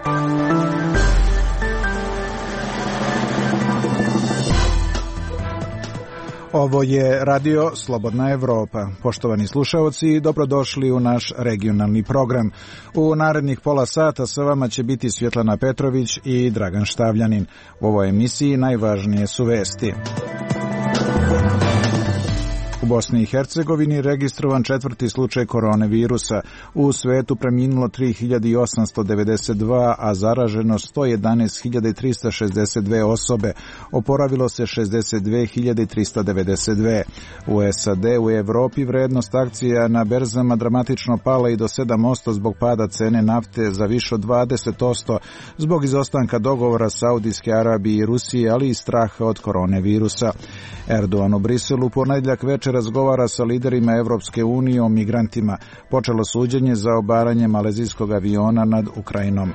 Ovo je Radio Slobodna Evropa. Poštovani slušaoci, dobrodošli u naš regionalni program. U narednih pola sata sa vama će biti Svjetlana Petrović i Dragan Štavljanin. U ovoj emisiji najvažnije su vesti. U Bosni i Hercegovini registrovan 4. slučaj koronavirusa. U svetu preminulo 3892, a zaraženo 111.362 osobe. Oporavilo se 62.392. U SAD u Evropi vrednost akcija na berzama dramatično pala i do 7% zbog pada cene nafte za više od 20% zbog izostanka dogovora Saudijske Arabije i Rusije, ali i straha od koronavirusa. Erdogan u Briselu ponedjeljak večer razgovara sa liderima Evropske unije o migrantima. Počelo suđenje za obaranje malezijskog aviona nad Ukrajinom.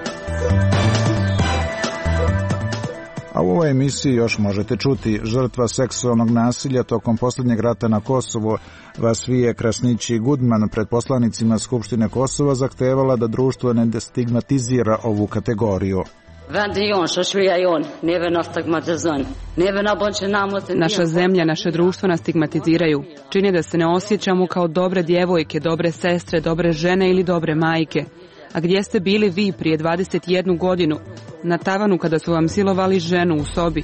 A u ovoj emisiji još možete čuti: žrtva seksualnog nasilja tokom posljednjeg rata na Kosovu, Vasfije Krasnići Gudman, pred poslanicima Skupštine Kosova zahtevala da društvo ne stigmatizira ovu kategoriju. Naša zemlja, naše društvo nas stigmatiziraju. Čini da se ne osjećamo kao dobre djevojke, dobre sestre, dobre žene ili dobre majke. A gdje ste bili vi prije 21 godinu? Na tavanu kada su vam silovali ženu u sobi.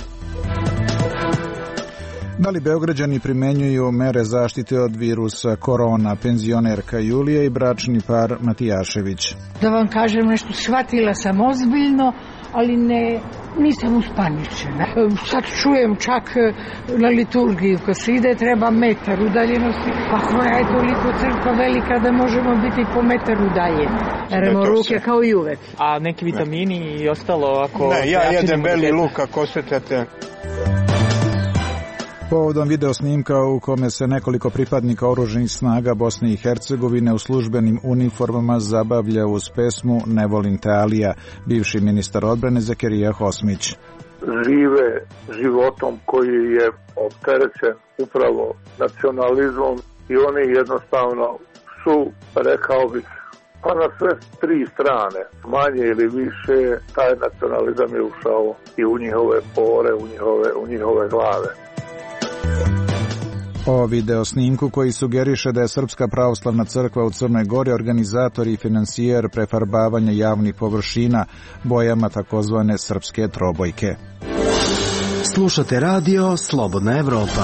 Da li Beograđani primenjuju mere zaštite od virusa korona? Penzionerka Julija i bračni par Matijašević. Da vam kažem nešto, shvatila sam ozbiljno, ali nisam uspaničena. Sad čujem čak na liturgiji kad se ide treba metar udaljenosti. Pa koja je toliko crkva velika da možemo biti po metar udaljeni. Peremo ruke kao i uvek. A neki vitamini i ostalo ako... Ne, ja jedem beli luk ako osjećate. Povodom video snimka u kome se nekoliko pripadnika oružanih snaga Bosne i Hercegovine u službenim uniformama zabavlja uz pesmu Ne volim te Alija, bivši ministar odbrane Zakirija Hosmić. Žive životom koji je opterećen upravo nacionalizmom i oni jednostavno su, rekao bih, pa na sve tri strane, manje ili više, taj nacionalizam je ušao i u njihove pore, u njihove glave. O video snimku koji sugeriše da je Srpska pravoslavna crkva u Crnoj Gori organizator i finansijer prefarbavanja javnih površina bojama takozvane srpske trobojke. Slušate radio Slobodna Evropa.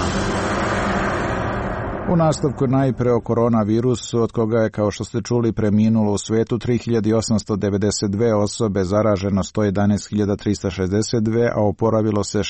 U nastavku najpre o koronavirusu, od koga je, kao što ste čuli, preminulo u svetu 3892 osobe, zaraženo 111.362, a oporavilo se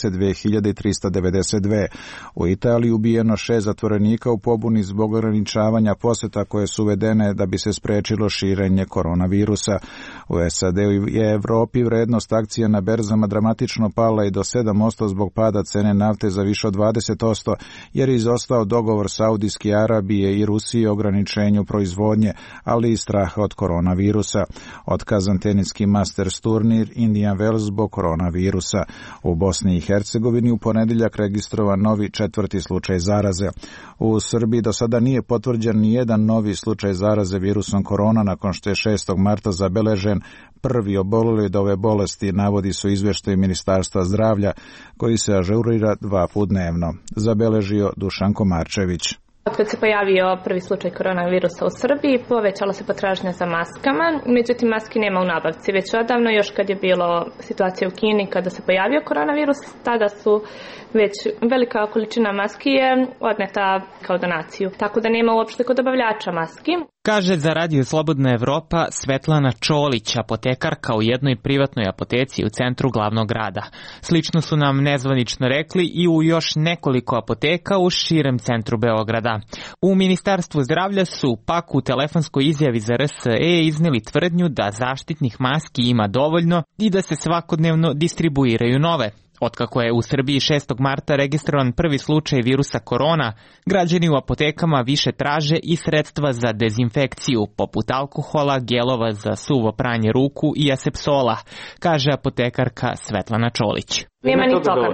62.392. U Italiji ubijeno 6 zatvorenika u pobuni zbog ograničavanja posjeta koje su uvedene da bi se sprečilo širenje koronavirusa. U SAD-u i Evropi vrednost akcija na berzama dramatično pala i do 7% zbog pada cene nafte za više od 20%, jer je izostao dogovor Saudijske Arabije i Rusije o ograničenju proizvodnje, ali i straha od koronavirusa. Otkazan teniski Masters turnir Indian Wells zbog koronavirusa. U Bosni i Hercegovini u ponedjeljak registrovan novi 4. slučaj zaraze. U Srbiji do sada nije potvrđen ni jedan novi slučaj zaraze virusom korona nakon što je 6. marta zabeležen prvi oboleli od ove bolesti, navodi su izvještaj Ministarstva zdravlja koji se ažurira 2 puta dnevno. Zabeležio Dušan Komarčević. Kad se pojavio prvi slučaj koronavirusa u Srbiji, povećala se potražnja za maskama, međutim maski nema u nabavci. Već odavno, još kad je bilo situacija u Kini, kada se pojavio koronavirus, tada su već velika količina maski je odneta kao donaciju. Tako da nema uopšte kod dobavljača maski. Kaže za Radio Slobodna Evropa Svetlana Čolić, apotekarka u jednoj privatnoj apoteci u centru glavnog grada. Slično su nam nezvanično rekli i u još nekoliko apoteka u širem centru Beograda. U Ministarstvu zdravlja su pak u telefonskoj izjavi za RSE iznijeli tvrdnju da zaštitnih maski ima dovoljno i da se svakodnevno distribuiraju nove. Otkako je u Srbiji 6. marta registrovan prvi slučaj virusa korona, građani u apotekama više traže i sredstva za dezinfekciju, poput alkohola, gelova za suvo pranje ruku i asepsola, kaže apotekarka Svetlana Čolić. Nema ni toga,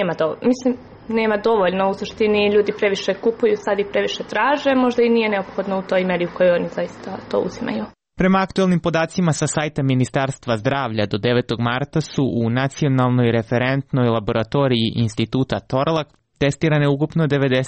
nema dovoljno, u suštini ljudi previše kupuju, sad i previše traže, možda i nije neophodno u toj meri u kojoj oni zaista to uzimaju. Prema aktuelnim podacima sa sajta Ministarstva zdravlja do 9. marta su u Nacionalnoj referentnoj laboratoriji Instituta Torlak testirane ukupno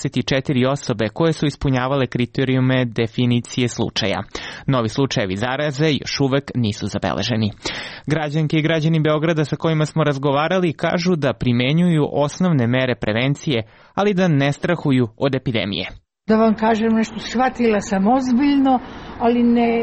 94 osobe koje su ispunjavale kriterijume definicije slučaja. Novi slučajevi zaraze još uvek nisu zabeleženi. Građanke i građani Beograda sa kojima smo razgovarali kažu da primenjuju osnovne mere prevencije, ali da ne strahuju od epidemije. Da vam kažem nešto, shvatila sam ozbiljno, ali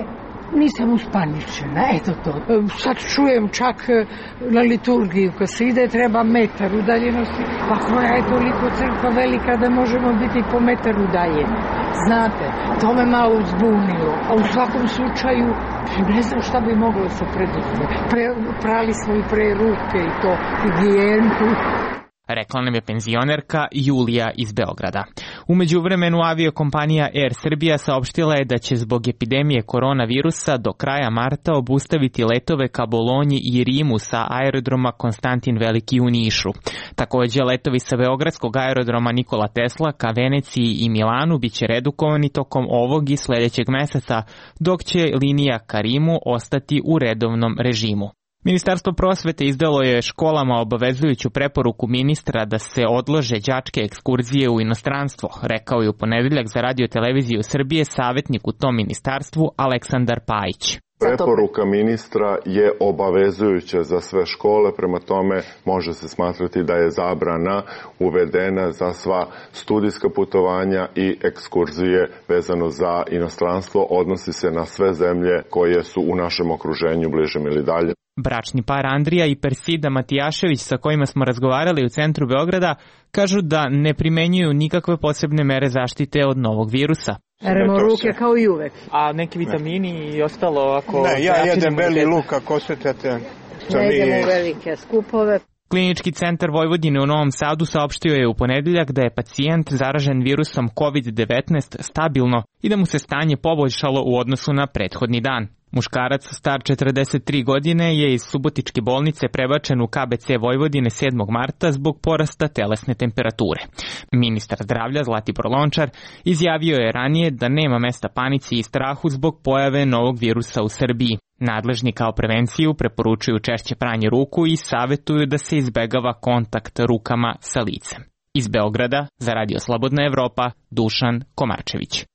nisam uspaničena, eto to. Sad čujem čak na liturgiju kad se ide treba metar udaljenosti, pa koja je toliko crkva velika da možemo biti po metar udaljeni. Znate, to me malo uzbunilo, a u svakom slučaju ne znam šta bi moglo se preduzeti. Prali smo i pre ruke i to higijenu. Rekla nam je penzionerka Julija iz Beograda. U međuvremenu aviokompanija Air Srbija saopštila je da će zbog epidemije koronavirusa do kraja marta obustaviti letove ka Bolonji i Rimu sa aerodroma Konstantin Veliki u Nišu. Takođe, letovi sa beogradskog aerodroma Nikola Tesla ka Veneciji i Milanu biće redukovani tokom ovog i sledećeg meseca, dok će linija ka Rimu ostati u redovnom režimu. Ministarstvo prosvete izdalo je školama obavezujuću preporuku ministra da se odlože đačke ekskurzije u inostranstvo, rekao je u ponedeljak za Radio televiziju Srbije savjetnik u tom ministarstvu Aleksandar Pajić. Preporuka ministra je obavezujuća za sve škole, prema tome može se smatrati da je zabrana uvedena za sva studijska putovanja i ekskurzije vezano za inostranstvo, odnosi se na sve zemlje koje su u našem okruženju bližem ili dalje. Bračni par Andrija i Persida Matijašević sa kojima smo razgovarali u centru Beograda kažu da ne primenjuju nikakve posebne mere zaštite od novog virusa. Peremo ruke kao i uvek. A neki vitamini i ostalo ako... Ne, ja jedem beli luk ako osjećate. Ne idemo u velike skupove. Klinički centar Vojvodine u Novom Sadu saopštio je u ponedeljak da je pacijent zaražen virusom COVID-19 stabilno i da mu se stanje poboljšalo u odnosu na prethodni dan. Muškarac star 43 godine je iz Subotičke bolnice prebačen u KBC Vojvodine 7. marta zbog porasta telesne temperature. Ministar zdravlja Zlatibor Lončar izjavio je ranije da nema mesta panici i strahu zbog pojave novog virusa u Srbiji. Nadležni kao prevenciju preporučuju češće pranje ruku i savetuju da se izbegava kontakt rukama sa licem. Iz Beograda za Radio Slobodna Evropa, Dušan Komarčević.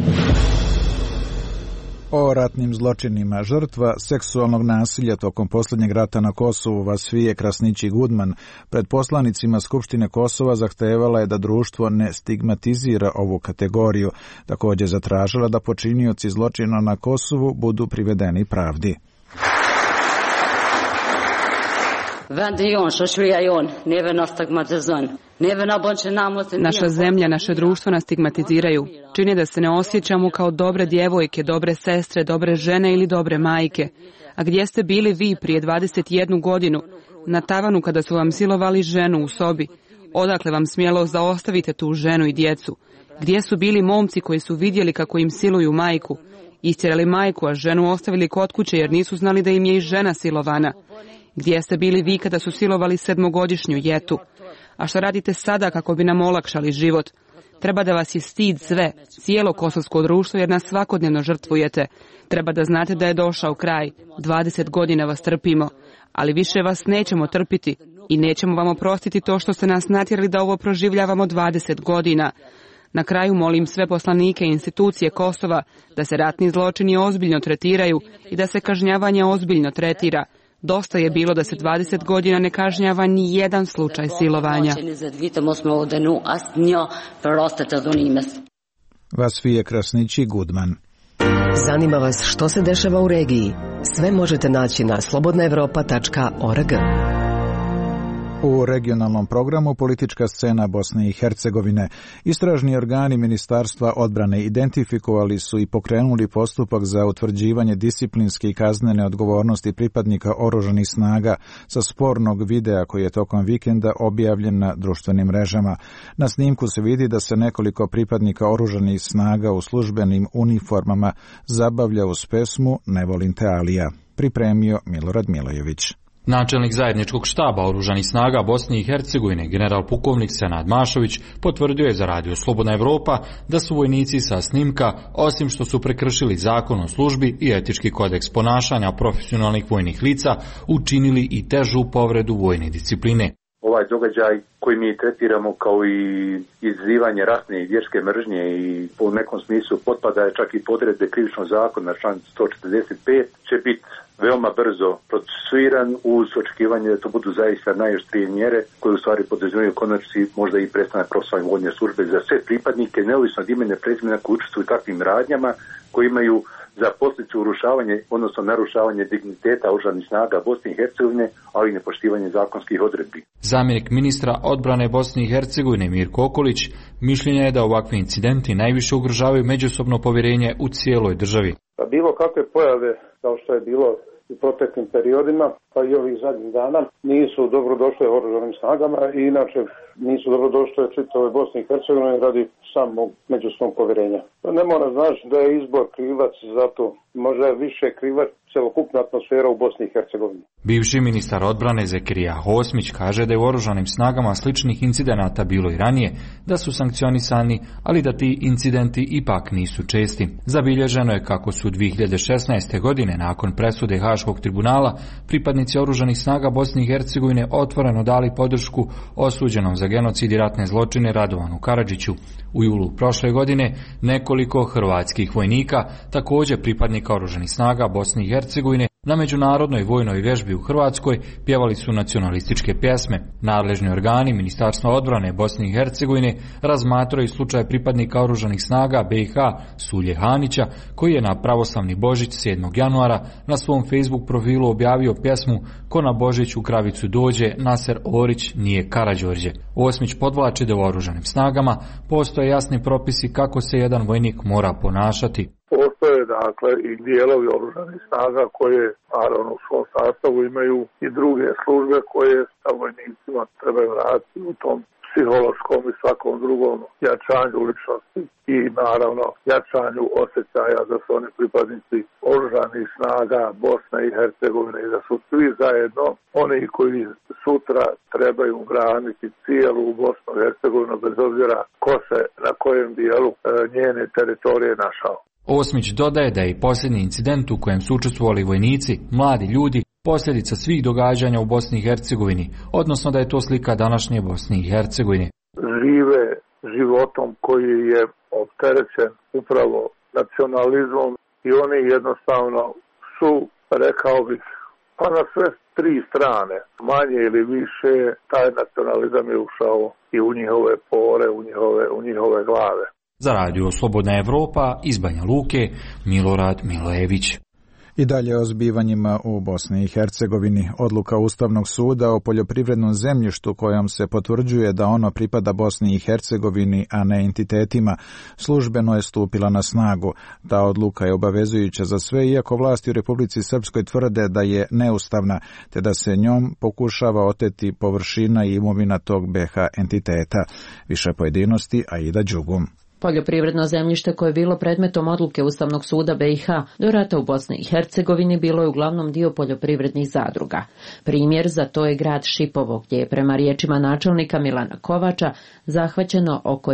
O ratnim zločinima žrtva seksualnog nasilja tokom posljednjeg rata na Kosovu Vasfije Krasnići Gudman pred poslanicima Skupštine Kosova zahtevala je da društvo ne stigmatizira ovu kategoriju, također zatražila da počinioci zločina na Kosovu budu privedeni pravdi. Naša zemlja, naše društvo nas stigmatiziraju. Čini da se ne osjećamo kao dobre djevojke, dobre sestre, dobre žene ili dobre majke. A gdje ste bili vi prije 21 godinu? Na tavanu kada su vam silovali ženu u sobi. Odakle vam smjelost da ostavite tu ženu i djecu? Gdje su bili momci koji su vidjeli kako im siluju majku? Istjerali majku, a ženu ostavili kod kuće jer nisu znali da im je i žena silovana. Gdje ste bili vi kada su silovali 7-godišnju Jetu? A što radite sada kako bi nam olakšali život? Treba da vas je stid sve, cijelo kosovsko društvo jer nas svakodnevno žrtvujete. Treba da znate da je došao kraj. 20 godina vas trpimo, ali više vas nećemo trpiti i nećemo vam oprostiti to što ste nas natjerali da ovo proživljavamo 20 godina. Na kraju molim sve poslanike i institucije Kosova da se ratni zločini ozbiljno tretiraju i da se kažnjavanje ozbiljno tretira. Dosta je bilo da se 20 godina ne kažnjava ni jedan slučaj silovanja. Vasfije Krasnići Gudman. Zanima vas što se dešava u regiji? Sve možete naći na slobodnaevropa.org. U regionalnom programu Politička scena Bosne i Hercegovine istražni organi Ministarstva odbrane identifikovali su i pokrenuli postupak za utvrđivanje disciplinske i kaznene odgovornosti pripadnika oružanih snaga sa spornog videa koji je tokom vikenda objavljen na društvenim mrežama. Na snimku se vidi da se nekoliko pripadnika oružanih snaga u službenim uniformama zabavlja uz pesmu Ne volim te Alija. Pripremio Milorad Milojević. Načelnik zajedničkog štaba Oružanih snaga Bosne i Hercegovine, general pukovnik Senad Mašović, potvrdio je za Radio Slobodna Evropa da su vojnici sa snimka, osim što su prekršili zakon o službi i etički kodeks ponašanja profesionalnih vojnih lica, učinili i težu povredu vojne discipline. Ovaj događaj koji mi tretiramo kao i izazivanje rasne i vjerske mržnje i u nekom smislu potpada je čak i podredbe krivičnog zakona, član 145, će biti veoma brzo procesuiran uz očekivanje da to budu zaista najoštrije mjere koje u stvari podrazumijevaju konačnici možda i prestanak profesionalne vojne službe za sve pripadnike, neovisno od imena i prezimena koji učestvuju u takvim radnjama koji imaju za posljedicu urušavanje, odnosno narušavanje digniteta Oružanih snaga Bosne i Hercegovine, ali i nepoštivanje zakonskih odredbi. Zamjenik ministra odbrane Bosne i Hercegovine Mirko Okolić mišljenja je da ovakvi incidenti najviše ugrožavaju međusobno povjerenje u cijeloj državi. Bilo kakve pojave, kao što je bilo u proteklim periodima, pa i ovih zadnjih dana, nisu dobrodošle Oružanim snagama i inače nisu dobrodošle čitavoj Bosni i Hercegovini radi samog međusobnog povjerenja. Ne mora znači da je izbor krivac za to, možda je više krivac celokupna atmosfera u Bosni i Hercegovini. Bivši ministar odbrane Zekirija Hosmić kaže da je u Oružanim snagama sličnih incidenata bilo i ranije, da su sankcionisani, ali da ti incidenti ipak nisu česti. Zabilježeno je kako su 2016. godine nakon presude Haškog tribunala pripadnici Oružanih snaga Bosne i Hercegovine otvoreno dali podršku osuđenom za genocid i ratne zločine Radovanu Karadžiću. U julu prošle godine nekoliko hrvatskih vojnika, također pripadnika Oružanih snaga Bosne i Hercegovine, na međunarodnoj vojnoj vježbi u Hrvatskoj pjevali su nacionalističke pjesme. Nadležni organi Ministarstva odbrane Bosne i Hercegovine razmatraju slučaj pripadnika Oružanih snaga BiH Sulje Hanića, koji je na pravoslavni Božić 7. januara na svom Facebook profilu objavio pjesmu Ko na Božić u kravicu dođe, Naser Orić nije Karađorđe. Osmić podvlači da u Oružanim snagama postoje jasni propisi kako se jedan vojnik mora ponašati. Postoje dakle i dijelovi Oružanih snaga koje naravno u svom sastavu imaju i druge službe koje sa vojnicima trebaju raditi u tom psihološkom i svakom drugom jačanju ličnosti i naravno jačanju osjećaja da su oni pripadnici Oružanih snaga Bosne i Hercegovine i da su svi zajedno oni koji sutra trebaju braniti cijelu Bosnu i Hercegovinu bez obzira ko se na kojem dijelu njene teritorije našao. Osmić dodaje da je i posljednji incident u kojem su učestvovali vojnici, mladi ljudi, posljedica svih događanja u Bosni i Hercegovini, odnosno da je to slika današnje Bosne i Hercegovine. Žive životom koji je opterećen upravo nacionalizmom i oni jednostavno su, rekao bih, pa na sve tri strane, manje ili više, taj nacionalizam je ušao i u njihove pore, u njihove glave. Za Radio Slobodna Evropa iz Banja Luke, Milorad Milojević. I dalje o zbivanjima u Bosni i Hercegovini. Odluka Ustavnog suda o poljoprivrednom zemljištu kojom se potvrđuje da ono pripada Bosni i Hercegovini, a ne entitetima, službeno je stupila na snagu. Ta odluka je obavezujuća za sve, iako vlasti u Republici Srpskoj tvrde da je neustavna, te da se njom pokušava oteti površina i imovina tog BiH entiteta. Više pojedinosti, Aida Đugum. Poljoprivredno zemljište koje je bilo predmetom odluke Ustavnog suda BiH do rata u Bosni i Hercegovini bilo je uglavnom dio poljoprivrednih zadruga. Primjer za to je grad Šipovo, gdje je prema riječima načelnika Milana Kovača zahvaćeno oko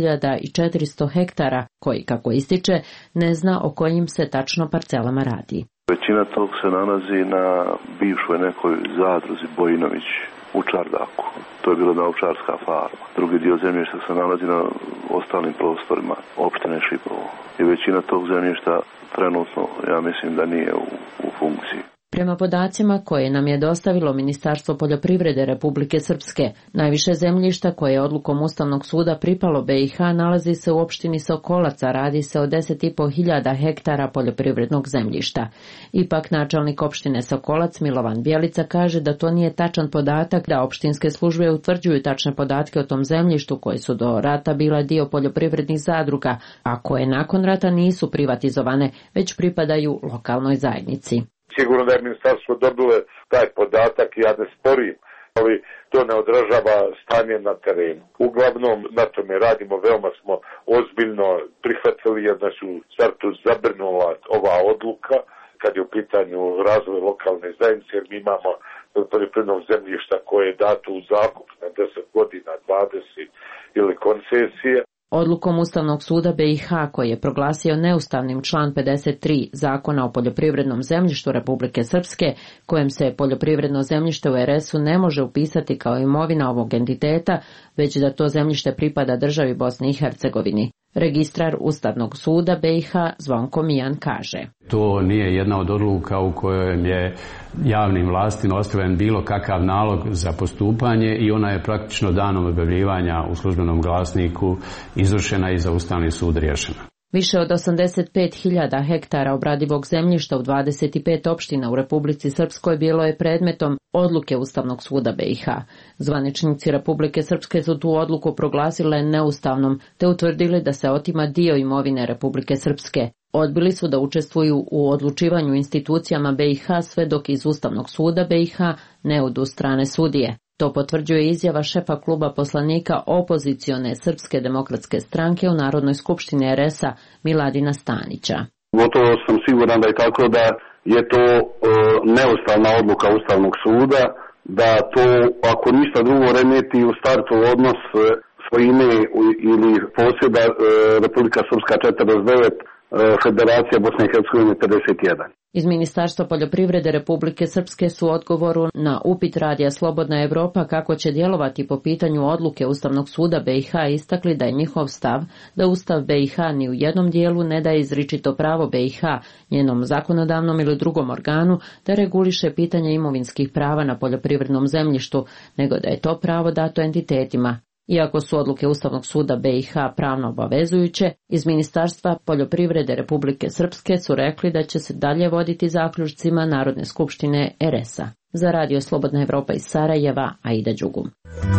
9400 hektara, koji, kako ističe, ne zna o kojim se tačno parcelama radi. Većina tog se nalazi na bivšoj nekoj zadruzi Bojinović u Čardaku. To je bila ovčarska farma. Drugi dio zemljišta se nalazi na ostalim prostorima opštine Šipovo. I većina tog zemljišta trenutno, ja mislim da nije u funkciji. Prema podacima koje nam je dostavilo Ministarstvo poljoprivrede Republike Srpske, najviše zemljišta koje je odlukom Ustavnog suda pripalo BiH nalazi se u opštini Sokolac, radi se o 10.500 hektara poljoprivrednog zemljišta. Ipak načelnik opštine Sokolac Milovan Bjelica kaže da to nije tačan podatak, da opštinske službe utvrđuju tačne podatke o tom zemljištu koje su do rata bila dio poljoprivrednih zadruga, a koje nakon rata nisu privatizovane, već pripadaju lokalnoj zajednici. Sigurno da je ministarstvo dobilo taj podatak i ja ne sporim, ali to ne odražava stanje na terenu. Uglavnom na tome radimo, veoma smo ozbiljno prihvatili jer nas u startu zabrnula ova odluka kad je u pitanju razvoj lokalne zajednice, jer mi imamo poljoprivrednog zemljišta koje je dato u zakup na 10 godina, 20 ili koncesije. Odlukom Ustavnog suda BiH, koji je proglasio neustavnim član 53 Zakona o poljoprivrednom zemljištu Republike Srpske, kojem se poljoprivredno zemljište u RS-u ne može upisati kao imovina ovog entiteta, već da to zemljište pripada državi Bosni i Hercegovini. Registrar Ustavnog suda BiH Zvonko Mijan kaže: To nije jedna od odluka u kojoj je javnim vlastima ostavljen bilo kakav nalog za postupanje i ona je praktično danom objavljivanja u službenom glasniku izvršena i za Ustavni sud riješena. Više od 85.000 hektara obradivog zemljišta u 25 opština u Republici Srpskoj bilo je predmetom odluke Ustavnog suda BiH. Zvaničnici Republike Srpske su tu odluku proglasile neustavnom, te utvrdili da se otima dio imovine Republike Srpske. Odbili su da učestvuju u odlučivanju institucijama BiH sve dok iz Ustavnog suda BiH ne odu strane sudije. To potvrđuje izjava šefa kluba poslanika opozicione Srpske demokratske stranke u Narodnoj skupštini RS-a Miladina Stanića. Gotovo sam siguran da je tako da je to neustavna odluka Ustavnog suda, da to ako ništa drugo remeti u startu odnos svojine ili posjeda Republika Srpska 49, Federacija Bosne i Hercegovine 51. Iz Ministarstva poljoprivrede Republike Srpske su u odgovoru na upit Radija Slobodna Evropa kako će djelovati po pitanju odluke Ustavnog suda BiH istakli da je njihov stav da Ustav BiH ni u jednom dijelu ne daje izričito pravo BiH, njenom zakonodavnom ili drugom organu, da reguliše pitanje imovinskih prava na poljoprivrednom zemljištu, nego da je to pravo dato entitetima. Iako su odluke Ustavnog suda BiH pravno obavezujuće, iz Ministarstva poljoprivrede Republike Srpske su rekli da će se dalje voditi zaključcima Narodne skupštine RS-a. Za Radio Slobodna Evropa iz Sarajeva, Aida Đugum.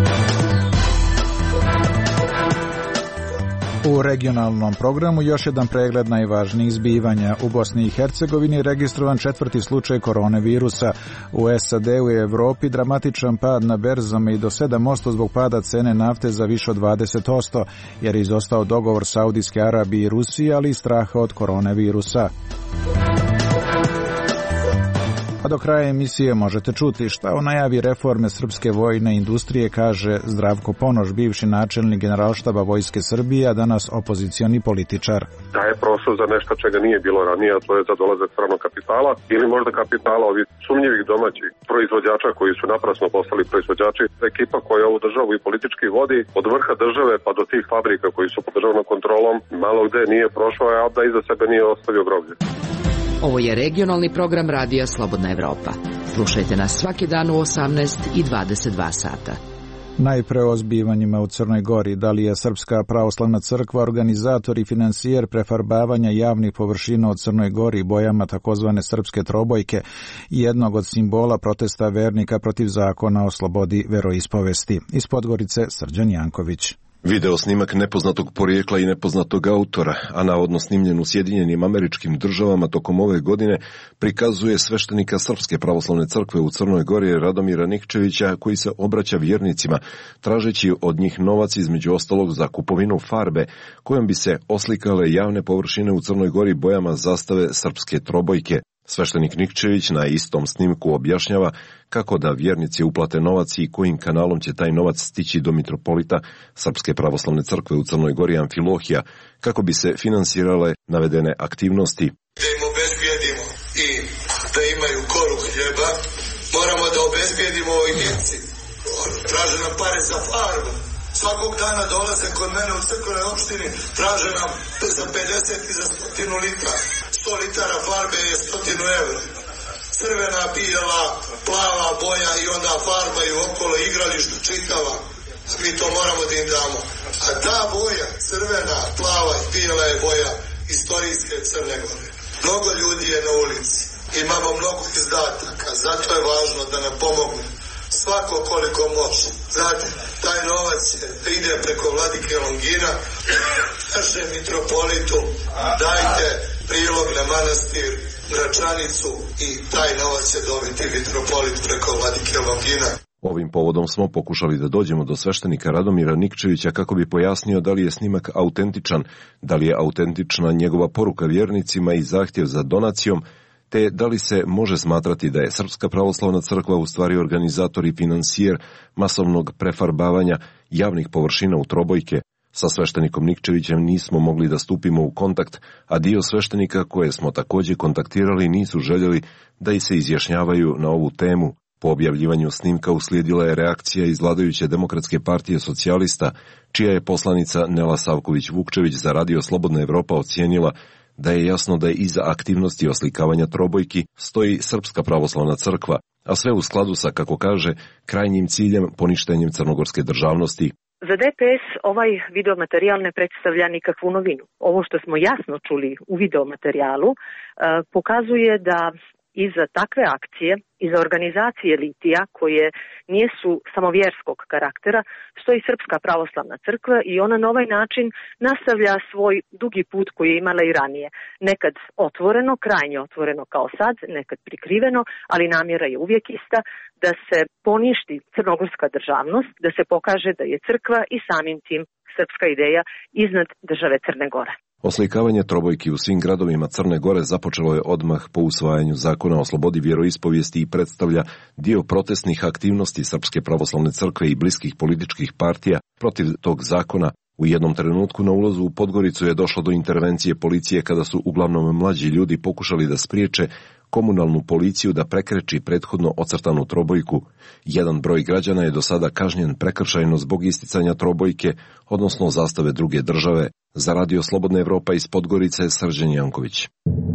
U regionalnom programu još jedan pregled najvažnijih zbivanja. U Bosni i Hercegovini registrovan 4. slučaj koronavirusa. U SAD-u i Evropi dramatičan pad na berzama i do 7% zbog pada cene nafte za više od 20%, jer je izostao dogovor Saudijske Arabije i Rusije, ali i straha od koronavirusa. A do kraja emisije možete čuti šta o najavi reforme srpske vojne industrije kaže Zdravko Ponoš, bivši načelnik Generalštaba Vojske Srbije, a danas opozicioni političar. Daje prostor za nešto čega nije bilo ranije, a to je za dolazak stranog kapitala ili možda kapitala ovih sumnjivih domaćih proizvođača koji su naprasno postali proizvođači. Ekipa koja ovu državu i politički vodi od vrha države pa do tih fabrika koji su pod državnom kontrolom malo gde nije prošao, a da iza sebe nije ostavio groblje. Ovo je regionalni program Radija Slobodna Evropa. Slušajte nas svaki dan u 18 i 22 sata. Najpre o zbivanjima u Crnoj Gori. Da li je Srpska pravoslavna crkva organizator i finansijer prefarbavanja javnih površina u Crnoj Gori bojama takozvane srpske trobojke, jednog od simbola protesta vernika protiv zakona o slobodi veroispovesti? Iz Podgorice Srđan Janković. Video snimak nepoznatog porijekla i nepoznatog autora, a navodno snimljen u Sjedinjenim Američkim Državama tokom ove godine, prikazuje sveštenika Srpske pravoslavne crkve u Crnoj Gori Radomira Nikčevića, koji se obraća vjernicima, tražeći od njih novac između ostalog za kupovinu farbe, kojom bi se oslikale javne površine u Crnoj Gori bojama zastave srpske trobojke. Sveštenik Nikčević na istom snimku objašnjava kako da vjernici uplate novac i kojim kanalom će taj novac stići do mitropolita Srpske pravoslavne crkve u Crnoj Gori Amfilohija, kako bi se finansirale navedene aktivnosti. Da im obezbijedimo i da imaju koru hljeba, moramo da obezbijedimo ovoj djeci. Traže nam pare za farbu. Svakog dana dolaze kod mene u crkvenoj opštini, traže nam za 50 i za 100 litra. 100 litara farbe je 100 evra. Crvena, bijela, plava boja i onda farba i okolo igrališta čitava. Mi to moramo da im damo. A ta boja, crvena, plava i bijela je boja istorijske Crne Gore. Mnogo ljudi je na ulici. Imamo mnogo izdataka. Zato je važno da nam pomogu. Svako koliko može. Znate, taj novac ide preko vladike Longina, našem mitropolitu, dajte prilog na manastir Gračanicu i taj novac će dobiti mitropolit preko vladike Longina. Ovim povodom smo pokušali da dođemo do sveštenika Radomira Nikčevića kako bi pojasnio da li je snimak autentičan, da li je autentična njegova poruka vjernicima i zahtjev za donacijom, te da li se može smatrati da je Srpska pravoslavna crkva u stvari organizator i finansijer masovnog prefarbavanja javnih površina u trobojke. Sa sveštenikom Nikčevićem nismo mogli da stupimo u kontakt, a dio sveštenika koje smo takođe kontaktirali nisu željeli da i se izjašnjavaju na ovu temu. Po objavljivanju snimka uslijedila je reakcija iz vladajuće Demokratske partije socijalista, čija je poslanica Nela Savković-Vukčević za Radio Slobodna Evropa ocijenila da je jasno da je iza aktivnosti oslikavanja trobojki stoji Srpska pravoslavna crkva, a sve u skladu sa, kako kaže, krajnjim ciljem poništenjem crnogorske državnosti. Za DPS ovaj videomaterijal ne predstavlja nikakvu novinu. Ovo što smo jasno čuli u videomaterijalu pokazuje da iza takve akcije, iza organizacije litija koje nisu samo vjerskog karaktera, stoji Srpska pravoslavna crkva i ona na ovaj način nastavlja svoj dugi put koji je imala i ranije. Nekad otvoreno, krajnje otvoreno kao sad, nekad prikriveno, ali namjera je uvijek ista, da se poništi crnogorska državnost, da se pokaže da je crkva i samim tim srpska ideja iznad države Crne Gore. Oslikavanje trobojki u svim gradovima Crne Gore započelo je odmah po usvajanju zakona o slobodi vjeroispovijesti i predstavlja dio protestnih aktivnosti Srpske pravoslavne crkve i bliskih političkih partija protiv tog zakona. U jednom trenutku na ulazu u Podgoricu je došlo do intervencije policije kada su uglavnom mlađi ljudi pokušali da spriječe komunalnu policiju da prekreči prethodno ocrtanu trobojku. Jedan broj građana je do sada kažnjen prekršajno zbog isticanja trobojke, odnosno zastave druge države. Za Radio Slobodna Evropa iz Podgorice, Srđan Janković.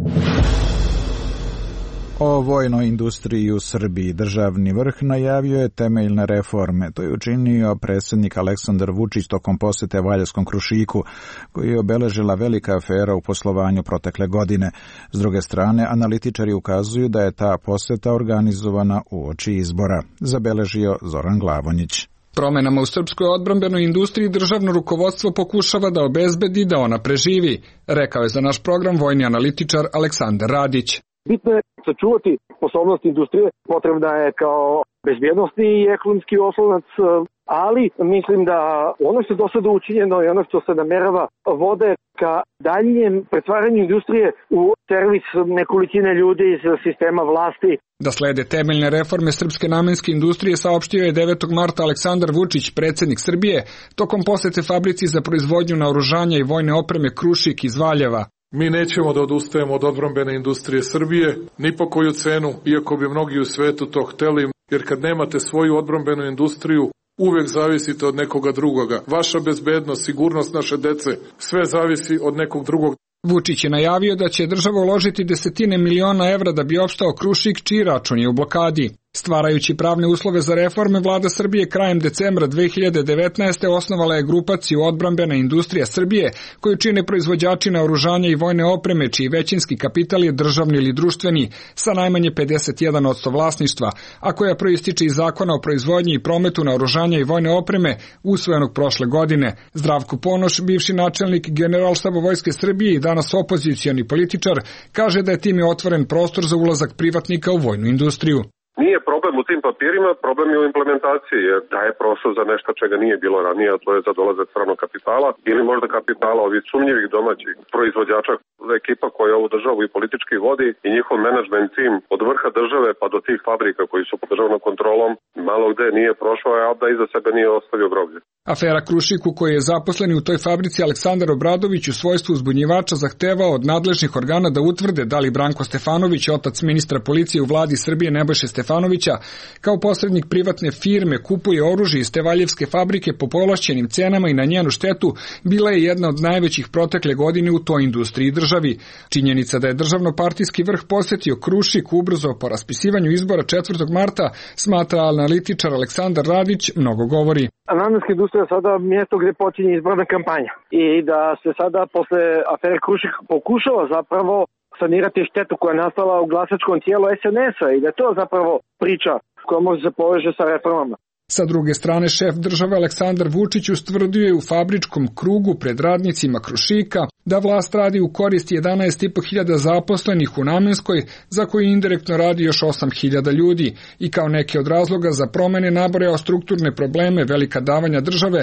O vojnoj industriji u Srbiji državni vrh najavio je temeljne reforme. To je učinio predsjednik Aleksandar Vučić tokom posjete Valjevskom Krušiku, koji je obeležila velika afera u poslovanju protekle godine. S druge strane, analitičari ukazuju da je ta posjeta organizovana uoči izbora, zabeležio Zoran Glavonjić. Promenama u srpskoj odbrambenoj industriji državno rukovodstvo pokušava da obezbedi da ona preživi, rekao je za naš program vojni analitičar Aleksandar Radić. Bitno je sačuvati sposobnost industrije, potrebna je kao bezbjednostni i ekonomski oslonac, ali mislim da ono što je do sada učinjeno i ono što se namerava vode ka daljem pretvaranju industrije u servis nekolicine ljudi iz sistema vlasti. Da slede temeljne reforme srpske namenske industrije saopštio je 9. marta Aleksandar Vučić, predsjednik Srbije, tokom posete fabrici za proizvodnju naoružanja i vojne opreme Krušik iz Valjeva. Mi nećemo da odustajemo od odbrambene industrije Srbije, ni po koju cenu, iako bi mnogi u svetu to hteli, jer kad nemate svoju odbrambenu industriju, uvek zavisite od nekoga drugoga. Vaša bezbednost, sigurnost naše dece, sve zavisi od nekog drugog. Vučić je najavio da će država uložiti desetine miliona evra da bi opstao Krušik, čiji račun je u blokadi. Stvarajući pravne uslove za reforme, vlada Srbije krajem decembra 2019. osnovala je grupaciju Odbrambena industrija Srbije, koju čine proizvođači naoružanja i vojne opreme, čiji većinski kapital je državni ili društveni, sa najmanje 51% vlasništva, a koja proističe iz zakona o proizvodnji i prometu naoružanja i vojne opreme, usvojenog prošle godine. Zdravko Ponoš, bivši načelnik Generalštaba Vojske Srbije i danas opozicioni političar, kaže da je time otvoren prostor za ulazak privatnika u vojnu industriju. Nije problem u tim papirima, problem je u implementaciji, jer daje prostor za nešto čega nije bilo ranije, a to je za dolazak stranog kapitala ili možda kapitala ovih sumnjivih domaćih proizvođača. Ekipa koja ovu državu i politički vodi i njihov menadžment tim od vrha države pa do tih fabrika koji su pod državnom kontrolom malo gde nije prošao, a da iza sebe nije ostavio groblje. Afera Krušik, u kojoj je zaposleni u toj fabrici Aleksandar Obradović u svojstvu uzbunjivača zahtevao od nadležnih organa da utvrde da li Branko Stefanović, otac ministra policije u vladi Srbije Nebojše Stefanovića, kao posrednik privatne firme kupuje oružje iz te valjevske fabrike po povlašćenim cenama i na njenu štetu, bila je jedna od najvećih protekle godine u toj industriji državi. Činjenica da je državno-partijski vrh posjetio Krušik ubrzo po raspisivanju izbora 4. marta, smatra analitičar Aleksandar Radić, mnogo govori. Namenska industrija je sada mjesto gdje počinje izborna kampanja i da se sada posle afere Krušik pokušava zapravo sanirati štetu koja je nastala u glasačkom tijelu SNS-a i da je to zapravo priča koja može se poveže sa reformama. Sa druge strane, šef države Aleksandar Vučić ustvrdio je u fabričkom krugu pred radnicima Krušika da vlast radi u korist 11.500 zaposlenih u Namenskoj, za koji indirektno radi još 8.000 ljudi i kao neke od razloga za promene nabrojao strukturne probleme, velika davanja države,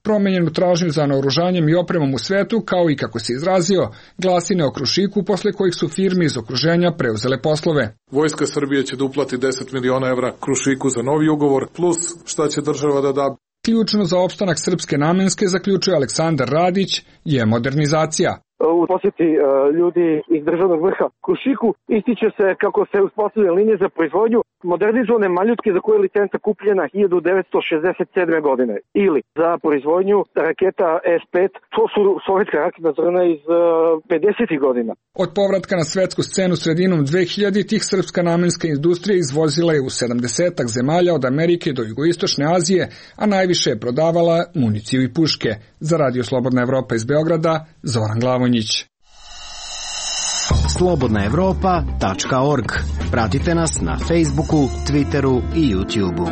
promenjenu tražnju za naoružanjem i opremom u svetu, kao i, kako se izrazio, glasine o Krušiku posle kojih su firme iz okruženja preuzele poslove. Vojska Srbije će da uplati 10 miliona evra Krušiku za novi ugovor, plus šta će država da da. Ključno za opstanak srpske namenske, zaključuje Aleksandar Radić, je modernizacija. U posjeti ljudi iz državnog vrha Krušiku ističe se kako se uspostavljaju linije za proizvodnju modernizovane maljutke za koje je licenca kupljena 1967. godine ili za proizvodnju raketa S-5, to su sovjetska raketna zrna iz 50. godina. Od povratka na svetsku scenu sredinom 2000-ih srpska namenska industrija izvozila je u 70-ak zemalja od Amerike do Jugoistočne Azije, a najviše je prodavala municiju i puške. Za Radio Slobodna Evropa iz Beograda, Zoran Glavonjić. slobodnaevropa.org. Pratite nas na Facebooku, Twitteru i YouTubeu.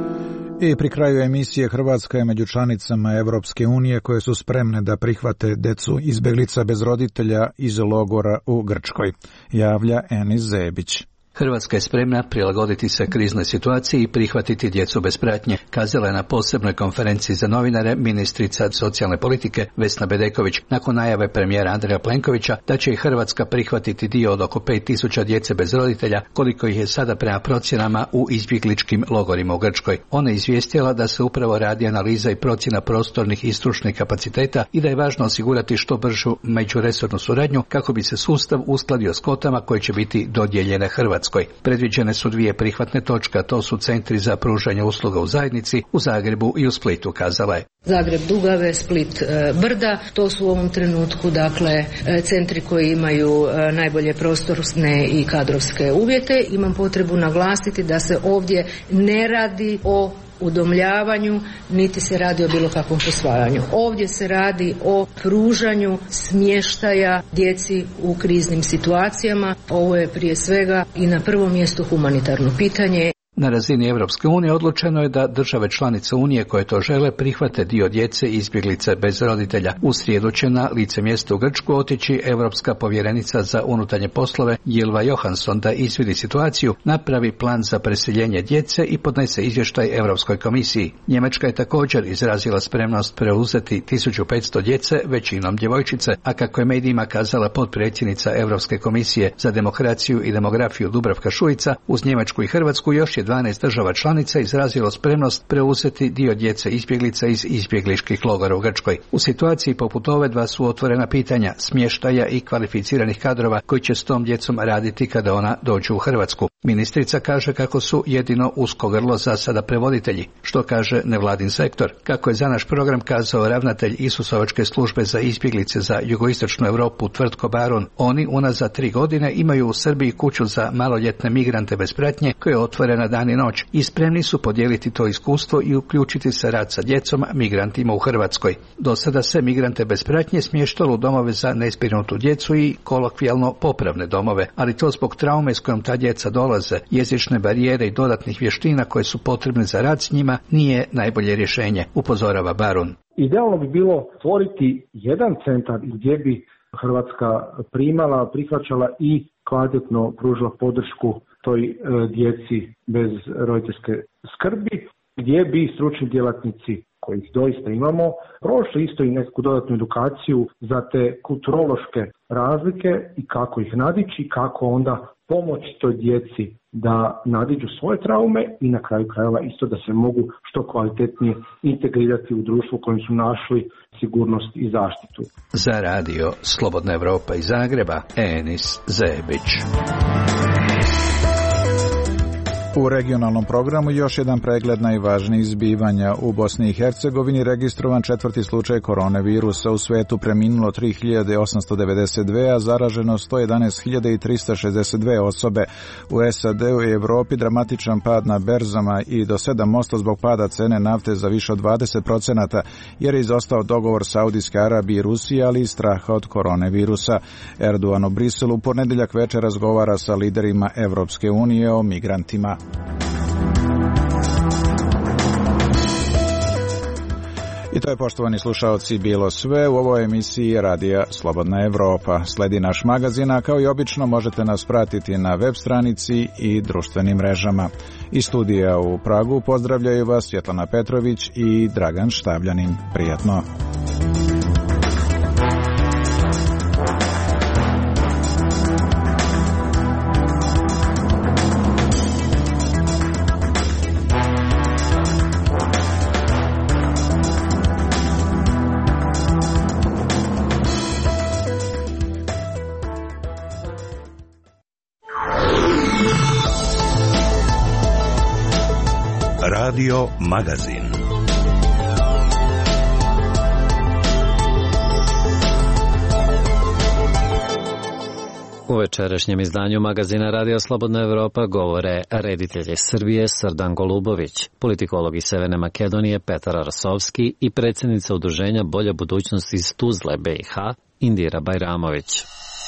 I pri kraju emisije Hrvatska je među članicama Evropske unije koje su spremne da prihvate decu izbeglica bez roditelja iz logora u Grčkoj, javlja Enis Zebić. Hrvatska je spremna prilagoditi se kriznoj situaciji i prihvatiti djecu bez pratnje, kazala je na posebnoj konferenciji za novinare ministrica socijalne politike Vesna Bedeković nakon najave premijera Andreja Plenkovića da će i Hrvatska prihvatiti dio od oko 5.000 djece bez roditelja, koliko ih je sada prema procjenama u izbjegličkim logorima u Grčkoj. Ona je izvijestila da se upravo radi analiza i procjena prostornih i stručnih kapaciteta i da je važno osigurati što bržu međuresornu suradnju kako bi se sustav uskladio s kvotama koje će biti dodijeljene Hrvatskoj. Predviđene su 2 prihvatne točke, a to su centri za pružanje usluga u zajednici u Zagrebu i u Splitu, kazala je. Zagreb Dugave, Split Brda, to su u ovom trenutku centri koji imaju najbolje prostorne i kadrovske uvjete. Imam potrebu naglasiti da se ovdje ne radi o udomljavanju, niti se radi o bilo kakvom posvajanju. Ovdje se radi o pružanju smještaja djeci u kriznim situacijama. Ovo je prije svega i na prvom mjestu humanitarno pitanje. Na razini Europske unije odlučeno je da države članice Unije koje to žele prihvate dio djece izbjeglice bez roditelja. U srijedu će na lice mjesta u Grčku otići Europska povjerenica za unutarnje poslove Ylva Johansson da izvidi situaciju, napravi plan za preseljenje djece i podnese izvještaj Europskoj komisiji. Njemačka je također izrazila spremnost preuzeti 1500 djece, većinom djevojčice, a kako je medijima kazala potpredsjednica Europske komisije za demokraciju i demografiju Dubravka Šuica, uz Njemačku i Hrvatsku još je 12 država članica izrazilo spremnost preuzeti dio djece izbjeglica iz izbjegličkih logora u Grčkoj. U situaciji poput ove dva su otvorena pitanja smještaja i kvalificiranih kadrova koji će s tom djecom raditi kada ona dođu u Hrvatsku. Ministrica kaže kako su jedino usko grlo za sada prevoditelji, što kaže nevladin sektor. Kako je za naš program kazao ravnatelj Isusovačke službe za izbjeglice za jugoistočnu Europu Tvrtko Barun, oni unazad 3 godine imaju u Srbiji kuću za maloljetne migrante bez pratnje koja je otvorena dan i noć i spremni su podijeliti to iskustvo i uključiti se rad sa djecom migrantima u Hrvatskoj. Do sada se migrante bez pratnje smještalo u domove za nezbrinutu djecu i kolokvijalno popravne domove, ali to zbog traume s kojom ta djeca dolaze, jezične barijere i dodatnih vještina koje su potrebne za rad s njima nije najbolje rješenje, upozorava Barun. Idealno bi bilo stvoriti jedan centar gdje bi Hrvatska primala, prihvaćala i kvalitetno pružila podršku toj djeci bez roditeljske skrbi, gdje bi stručni djelatnici, kojih doista imamo, prošli isto i neku dodatnu edukaciju za te kulturološke razlike i kako ih nadići, kako onda pomoći toj djeci da nadiđu svoje traume i na kraju krajeva isto da se mogu što kvalitetnije integrirati u društvu u kojem su našli sigurnost i zaštitu. Za radio Slobodna Evropa iz Zagreba, Enis Zebić. U regionalnom programu još jedan pregled najvažnijih zbivanja. U Bosni i Hercegovini registrovan 4. slučaj koronavirusa, u svetu preminulo 3.892, a zaraženo 111.362 osobe. U SAD-u i Evropi dramatičan pad na berzama i do 7% zbog pada cene nafte za više od 20%, jer je izostao dogovor Saudijske Arabije i Rusije, ali i straha od koronavirusa. Erdogan u Briselu u ponedjeljak večer razgovara sa liderima Evropske unije o migrantima. I to je, poštovani slušaoci, bilo sve u ovoj emisiji Radija Slobodna Evropa. Sledi naš magazin, a kao i obično možete nas pratiti na web stranici i društvenim mrežama. Iz studija u Pragu pozdravljaju vas Svjetlana Petrović i Dragan Štavljanin. Prijatno! Radio Magazin. U večerašnjem izdanju magazina Radio Slobodna Evropa govore reditelj iz Srbije Srdan Golubović, politikolog iz Severne Makedonije Petar Arsovski i predsjednica udruženja Bolja budućnost iz Tuzle, BiH, Indira Bajramović.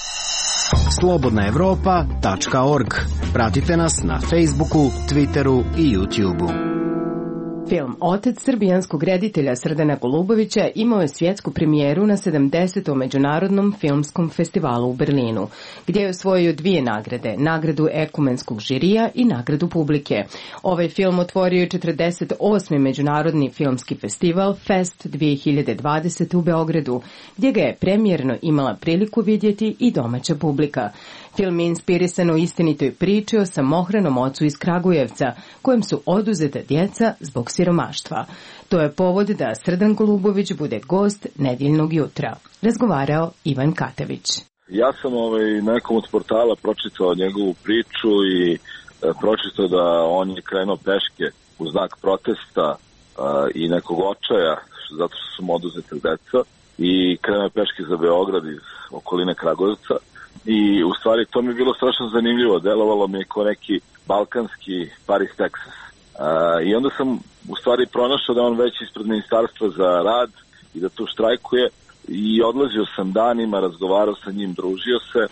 slobodnaevropa.org. Pratite nas na Facebooku, Twitteru i YouTubeu. Film Otec srbijanskog reditelja Srdana Golubovića imao je svjetsku premijeru na 70. Međunarodnom filmskom festivalu u Berlinu, gdje je osvojio 2 nagrade, nagradu ekumenskog žirija i nagradu publike. Ovaj film otvorio je 48. Međunarodni filmski festival Fest 2020 u Beogradu, gdje ga je premijerno imala priliku vidjeti i domaća publika. Film je inspirisan o istinitoj priči o samohranom ocu iz Kragujevca, kojem su oduzeta djeca zbog siromaštva. To je povod da Srdan Golubović bude gost nedjeljnog jutra. Razgovarao Ivan Katević. Ja sam na nekom od portala pročitao njegovu priču i pročitao da on je krenuo peške u znak protesta i nekog očaja zato što su mu oduzeta djeca i krenuo peške za Beograd iz okoline Kragujevca. I u stvari to mi je bilo strašno zanimljivo, delovalo mi je kao neki balkanski Paris, Texas. I onda sam u stvari pronašao da on već ispred ministarstva za rad i da tu štrajkuje i odlazio sam danima, razgovarao sa njim, družio se.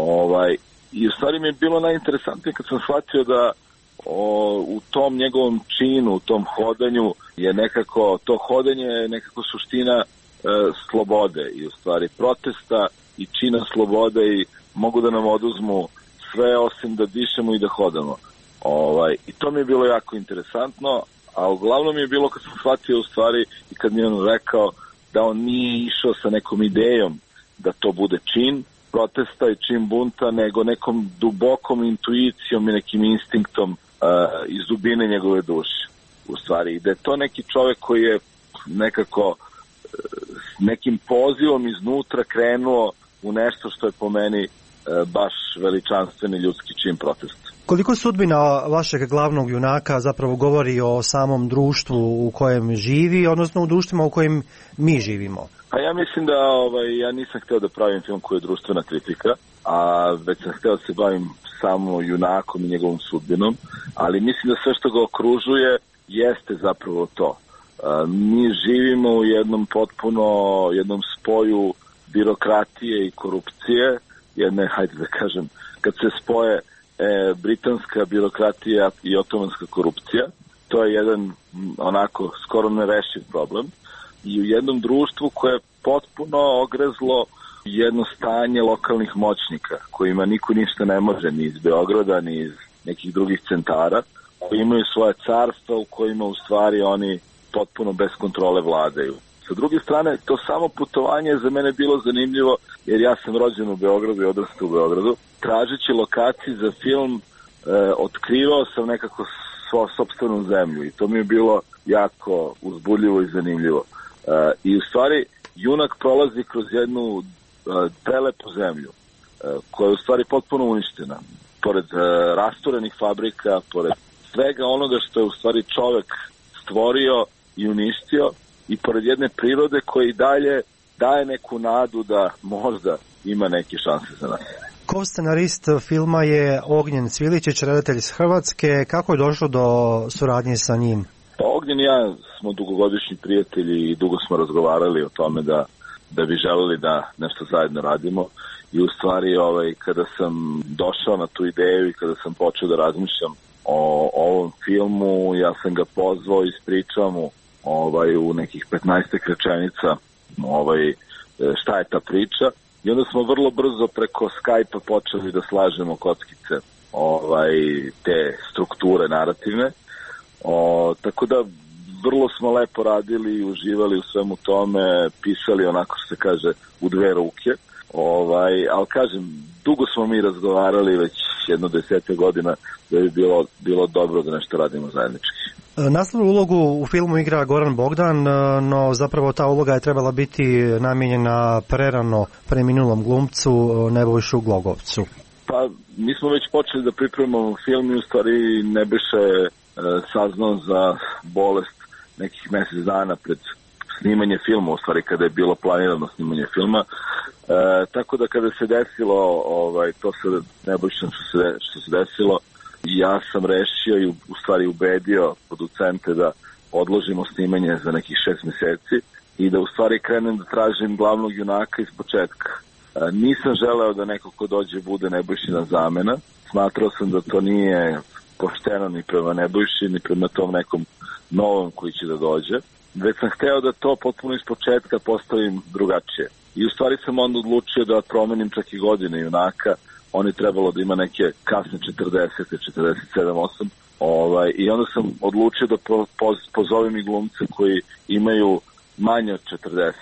I u stvari mi je bilo najinteresantnije kad sam shvatio da u tom njegovom činu, u tom hodanju je nekako, to hodanje je nekako suština slobode i u stvari protesta i čina slobode i mogu da nam oduzmu sve osim da dišemo i da hodamo. I to mi je bilo jako interesantno, a uglavnom mi je bilo kad sam shvatio u stvari i kad mi je on rekao da on nije išao sa nekom idejom da to bude čin protesta i čin bunta, nego nekom dubokom intuicijom i nekim instinktom iz dubine njegove duše. U stvari, da je to neki čovjek koji je nekako nekim pozivom iznutra krenuo u nešto što je po meni baš veličanstveni ljudski čin protesta. Koliko sudbina vašeg glavnog junaka zapravo govori o samom društvu u kojem živi, odnosno u društvima u kojim mi živimo? Pa ja mislim da ja nisam hteo da pravim film koji je društvena kritika, a već sam hteo da se bavim samo junakom i njegovom sudbinom, ali mislim da sve što ga okružuje jeste zapravo to. Mi živimo u jednom spoju birokratije i korupcije, hajde da kažem, kad se spoje britanska birokratija i otomanska korupcija, to je jedan onako skoro nerešiv problem i u jednom društvu koje je potpuno ogrezlo jedno stanje lokalnih moćnika kojima niko ništa ne može, ni iz Beograda, ni iz nekih drugih centara, koji imaju svoje carstva u kojima u stvari oni potpuno bez kontrole vladaju. Sa druge strane, to samo putovanje je za mene bilo zanimljivo, jer ja sam rođen u Beogradu i odrastao u Beogradu. Tražeći lokaciju za film, otkrivao sam nekako sopstvenu zemlju i to mi je bilo jako uzbudljivo i zanimljivo. I u stvari, junak prolazi kroz jednu prelepu zemlju, koja je u stvari potpuno uništena. Pored rasturenih fabrika, pored svega onoga što je u stvari čovek stvorio i uništio, i pored jedne prirode koja i dalje daje neku nadu da možda ima neke šanse za nas. Ko-scenarist filma je Ognjen Cviličić, redatelj iz Hrvatske. Kako je došlo do suradnje sa njim? Pa Ognjen i ja smo dugogodišnji prijatelji i dugo smo razgovarali o tome da bi želeli da nešto zajedno radimo. I u stvari kada sam došao na tu ideju i kada sam počeo da razmišljam o ovom filmu, ja sam ga pozvao, ispričao mu u nekih 15 rečenica šta je ta priča. I onda smo vrlo brzo preko Skype-a počeli da slažemo kockice te strukture narativne. Tako da vrlo smo lepo radili i uživali u svemu tome, pisali onako što se kaže u dve ruke. Ali kažem, dugo smo mi razgovarali već 10 godina da bi bilo dobro da nešto radimo zajednički. Naslovnu ulogu u filmu igra Goran Bogdan, no zapravo ta uloga je trebala biti namijenjena prerano preminulom glumcu Nebojšu Glogovcu. Pa mi smo već počeli da pripremamo film i u stvari Nebojša saznao za bolest nekih mjesec dana pred snimanje filma, u stvari kada je bilo planirano snimanje filma. Tako da kada se desilo to se Nebojša što se desilo, ja sam rešio i u stvari ubedio producente da odložimo snimanje za nekih 6 mjeseci i da u stvari krenem da tražim glavnog junaka iz početka. Nisam želeo da neko ko dođe bude Nebojšina zamena. Smatrao sam da to nije pošteno ni prema Nebojši, ni prema tom nekom novom koji će da dođe. Već sam hteo da to potpuno iz početka postavim drugačije. I u stvari sam onda odlučio da promenim čak i godine junaka. On je trebalo da ima neke kasne 40, 47, 8. I onda sam odlučio da pozovem i glumce koji imaju manje od 40.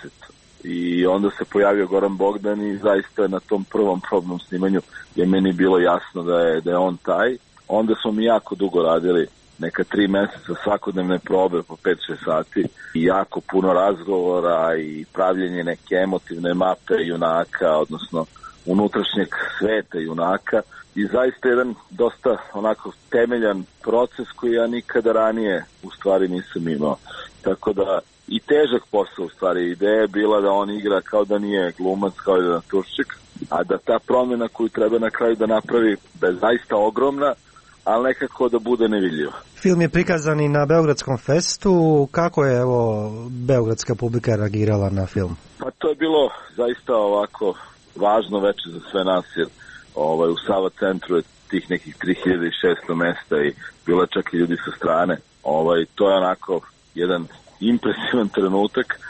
I onda se pojavio Goran Bogdan i zaista na tom prvom probnom snimanju je meni bilo jasno da je on taj. Onda smo mi jako dugo radili, neka 3 mjeseca svakodnevne probe po 5-6 sati i jako puno razgovora i pravljenje neke emotivne mape junaka, odnosno unutrašnjeg sveta junaka i zaista jedan dosta onako temeljan proces koji ja nikada ranije u stvari nisam imao. Tako da i težak posao u stvari. Ideja je bila da on igra kao da nije glumac, kao da je naturščik, a da ta promjena koju treba na kraju da napravi da je zaista ogromna, ali nekako da bude nevidljiva. Film je prikazan i na Beogradskom festu. Kako je beogradska publika reagirala na film? Pa to je bilo zaista ovako važno veče za sve nas, jer u Sava centru je tih nekih 3600 mesta i bilo čak i ljudi sa strane. To je onako jedan impresivan trenutak.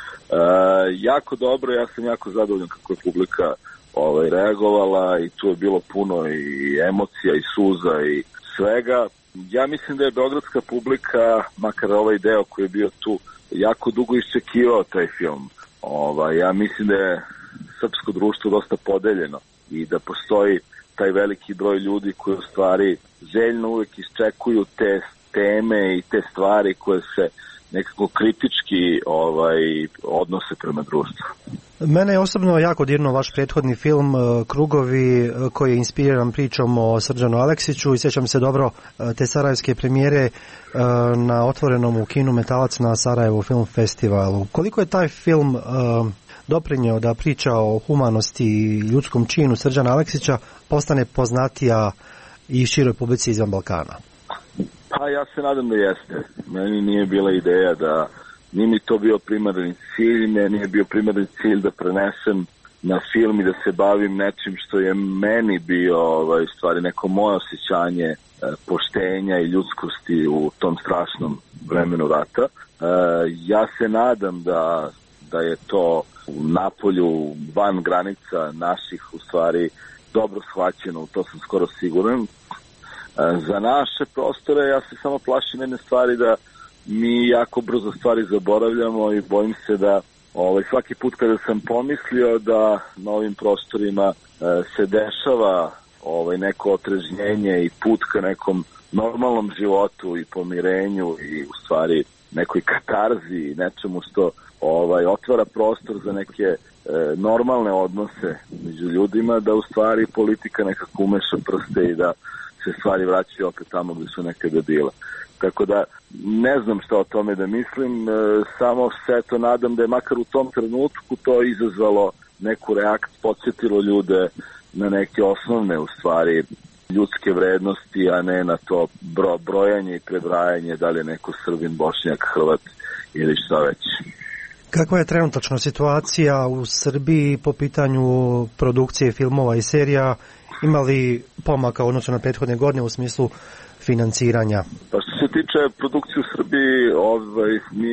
Jako dobro, ja sam jako zadovoljan kako je publika reagovala i tu je bilo puno i emocija i suza i svega. Ja mislim da je beogradska publika, makar ovaj deo koji je bio tu, jako dugo iščekivao taj film. Ja mislim da je srpsko društvo dosta podeljeno i da postoji taj veliki broj ljudi koji u stvari željno uvek iščekuju te teme i te stvari koje se nekako kritički odnose prema društvu. Mene je osobno jako dirnuo vaš prethodni film Krugovi, koji je inspiriran pričom o Srđanu Aleksiću i sjećam se dobro te sarajevske premijere na otvorenom u kinu Metalac na Sarajevo film festivalu. Koliko je taj film doprinjeo da priča o humanosti i ljudskom činu Srđana Aleksića postane poznatija i široj publici izvan Balkana? Pa ja se nadam da jeste. Meni nije bila ideja da nije mi to bio primarni cilj, nije bio primarni cilj da prenesem na film i da se bavim nečim što je meni bio stvari neko moje osjećanje poštenja i ljudskosti u tom strašnom vremenu rata. Ja se nadam da je to u napolju van granica naših u stvari dobro shvaćeno, to sam skoro siguran. Za naše prostore ja se samo plašim jedne stvari da mi jako brzo stvari zaboravljamo i bojim se da svaki put kada sam pomislio da na ovim prostorima se dešava neko otrežnjenje i put ka nekom normalnom životu i pomirenju i u stvari nekoj katarzi i nečemu što otvara prostor za neke normalne odnose među ljudima, da u stvari politika nekako umeša prste i da se stvari vraćaju opet tamo gdje su nekada bile. Tako da ne znam šta o tome da mislim, samo se to nadam da je makar u tom trenutku to izazvalo neku reakciju, podsjetilo ljude na neke osnovne u stvari ljudske vrednosti, a ne na to brojanje i prebrajanje da li je neko Srbin, Bošnjak, Hrvat ili šta već. Kakva je trenutačno situacija u Srbiji po pitanju produkcije filmova i serija? Ima li pomaka u odnosu na prethodne godine u smislu financiranja? Pa što se tiče produkcije u Srbiji, mi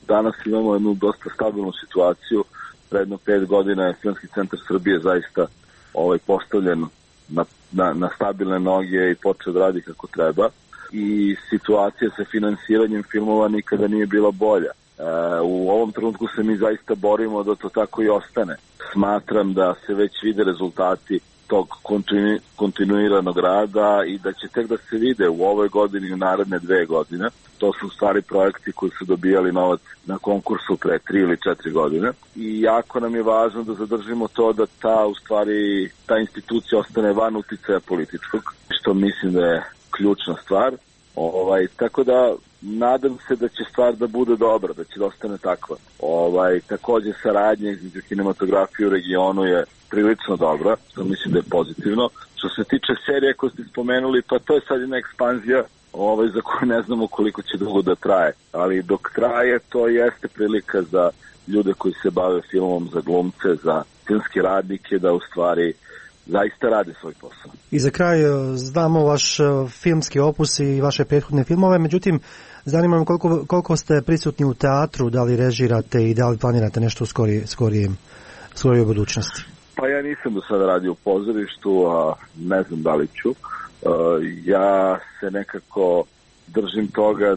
danas imamo jednu dosta stabilnu situaciju. Predno 5 godina je Filmski centar Srbije zaista postavljen na stabilne noge i počeo da radi kako treba. I situacija sa finansiranjem filmova nikada nije bila bolja. U ovom trenutku se mi zaista borimo da to tako i ostane. Smatram da se već vide rezultati tog kontinuiranog rada i da će tek da se vide u ovoj godini i u naredne 2 godine. To su u stvari projekti koji su dobijali novac na konkursu pre 3 ili 4 godine. I jako nam je važno da zadržimo to da ta institucija ostane van uticaja političkog, što mislim da je ključna stvar. Tako da nadam se da će stvar da bude dobra, da će da ostane takva. Takođe saradnja između kinematografije u regionu je prilično dobra, što mislim da je pozitivno. Što se tiče serije koje ste spomenuli, pa to je sad jedna ekspanzija za koju ne znamo koliko će dugo da traje. Ali dok traje, to jeste prilika za ljude koji se bave filmom, za glumce, za filmske radnike, da u stvari zaista radi svoj posao. I za kraj, znamo vaš filmski opus i vaše prethodne filmove, međutim, zanima me koliko ste prisutni u teatru, da li režirate i da li planirate nešto u skorijoj budućnosti? Pa ja nisam do sada radio u pozorištu, a ne znam da li ću. Ja se nekako držim toga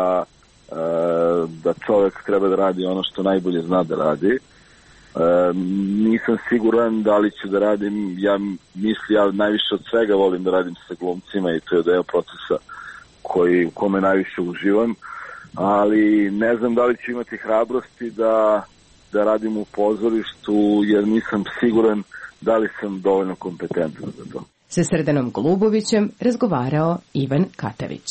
da čovjek treba da radi ono što najbolje zna da radi. Nisam siguran da li ću da radim, ja najviše od svega volim da radim sa glumcima i to je deo procesa u kome najviše uživam, ali ne znam da li ću imati hrabrosti da radim u pozorištu jer nisam siguran da li sam dovoljno kompetentan za to. Sa Srdanom Golubovićem razgovarao Ivan Katavić.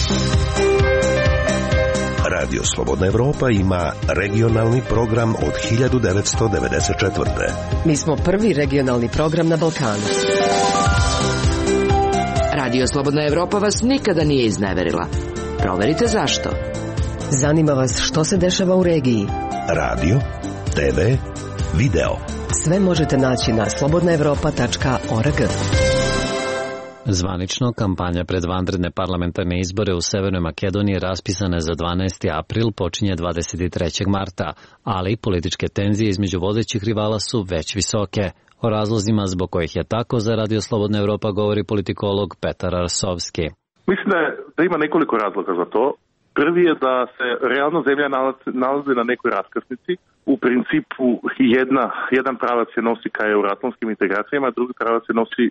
Radio Slobodna Evropa ima regionalni program od 1994. Mi smo prvi regionalni program na Balkanu. Radio Slobodna Evropa vas nikada nije izneverila. Proverite zašto. Zanima vas što se dešava u regiji. Radio, TV, video. Sve možete naći na slobodnaevropa.org. Zvanično, kampanja pred vanredne parlamentarne izbore u Severnoj Makedoniji raspisana za 12. april počinje 23. marta, ali političke tenzije između vodećih rivala su već visoke. O razlozima zbog kojih je tako za Radio Slobodna Evropa govori politikolog Petar Arsovski. Mislim da ima nekoliko razloga za to. Prvi je da se realno zemlja nalazi na nekoj raskrsnici. U principu jedan pravac se nosi ka euroatlantskim integracijama, drugi pravac se nosi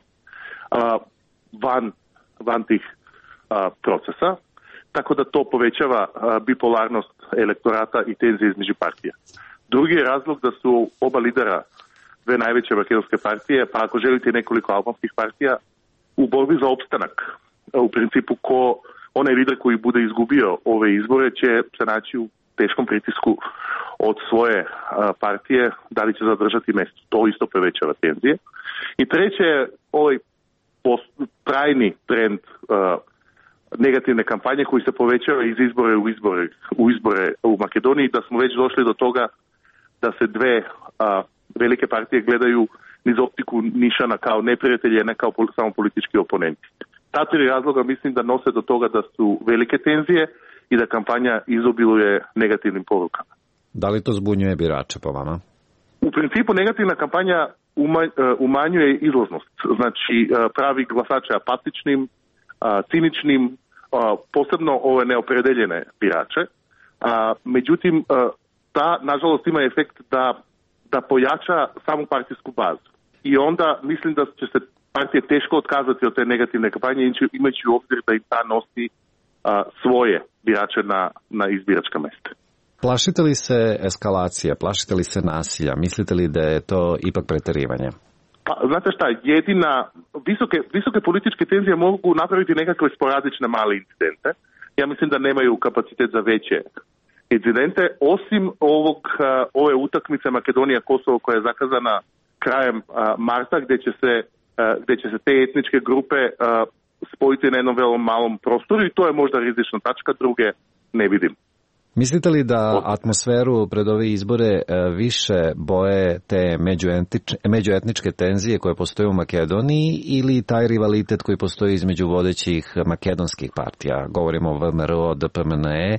van tih procesa, tako da to povećava bipolarnost elektorata i tenzije između partija. Drugi je razlog da su oba lidera, dve najveće makedonske partije, pa ako želite nekoliko albanskih partija, u borbi za opstanak. U principu onaj lider koji bude izgubio ove izbore će se naći u teškom pritisku od svoje partije, da li će zadržati mesto. To isto povećava tenzije. I treće je trajni trend negativne kampanje koji se povećava iz izbore u Makedoniji, da smo već došli do toga da se dve velike partije gledaju niz optiku nišana kao neprijatelje, ne kao samo politički oponenti. Ta tri razloga mislim da nose do toga da su velike tenzije i da kampanja izobiluje negativnim porukama. Da li to zbunjuje birače po vama? U principu negativna kampanja umanjuje izlaznost. Znači pravi glasače apatičnim, ciničnim, posebno ove neopredeljene birače. Međutim, ta nažalost ima efekt da pojača samu partijsku bazu. I onda mislim da će se partije teško otkazati od te negativne kampanje, imajući u obzir da im ta nosi svoje birače na izbiračka mesta. Plašite li se eskalacije, plašite li se nasilja? Mislite li da je to ipak preterivanje? Pa, znate šta, visoke političke tenzije mogu napraviti nekakve sporadične male incidente. Ja mislim da nemaju kapacitet za veće incidente, osim ove utakmice Makedonija-Kosovo koja je zakazana krajem marta, gdje će se te etničke grupe spojiti na jednom veoma malom prostoru i to je možda rizična tačka, druge ne vidim. Mislite li da atmosferu pred ove izbore više boje te međuetničke tenzije koje postoje u Makedoniji ili taj rivalitet koji postoji između vodećih makedonskih partija? Govorimo o VMRO, DPMNE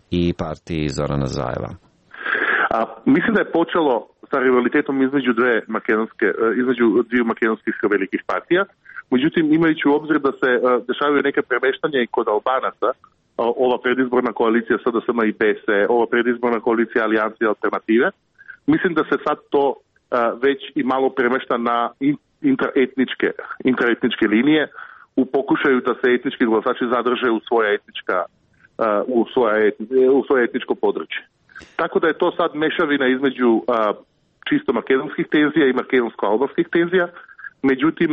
i partiji Zorana Zajeva? Mislim da je počelo sa rivalitetom između dviju makedonskih velikih partija. Međutim, imajući u obzir da se dešavaju neke premeštanja i kod Albanaca, ova predizborna koalicija SDSM i BSE, ova predizborna koalicija Alijanse i Alternative, mislim da se sad to već i malo premešta na intraetničke linije u pokušaju da se etnički glasači zadrže u svoje etničko područje. Tako da je to sad mešavina između čisto makedonskih tenzija i makedonsko-albanskih tenzija. Međutim,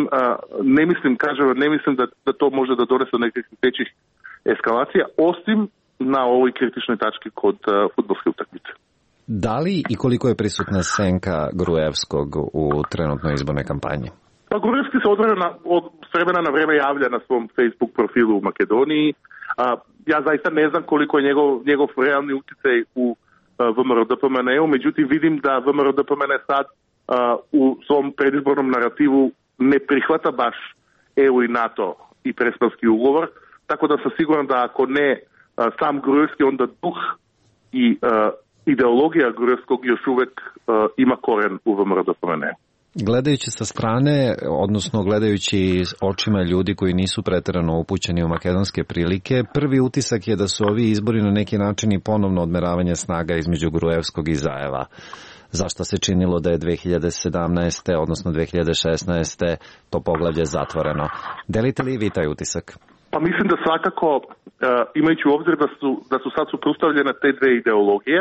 ne mislim da to može da donese nekih većih eskalacija, osim na ovoj kritičnoj tački kod fudbalske utakmice. Da li i koliko je prisutna senka Gruevskog u trenutnoj izbornoj kampanji? Pa Gruevski se od vremena na vreme javlja na svom Facebook profilu u Makedoniji. Ja zaista ne znam koliko je njegov realni utjecaj u VMRO-DPMNE-u, međutim vidim da VMRO-DPMNE sad u svom predizbornom narativu ne prihvata baš EU i NATO i Prespanski ugovor, tako da sam siguran da ako ne sam Gruevski, onda duh i ideologija Gruevskog još uvek ima koren u VMRO-DPMNE-u. Gledajući sa strane, odnosno gledajući očima ljudi koji nisu preterano upućeni u makedonske prilike, prvi utisak je da su ovi izbori na neki način i ponovno odmeravanje snaga između Gruevskog i Zajeva. Zašto se činilo da je 2017. odnosno 2016. to poglavlje zatvoreno? Delite li vi taj utisak? Pa mislim da svakako, imajući u obzir da su sad suprotstavljene te dve ideologije,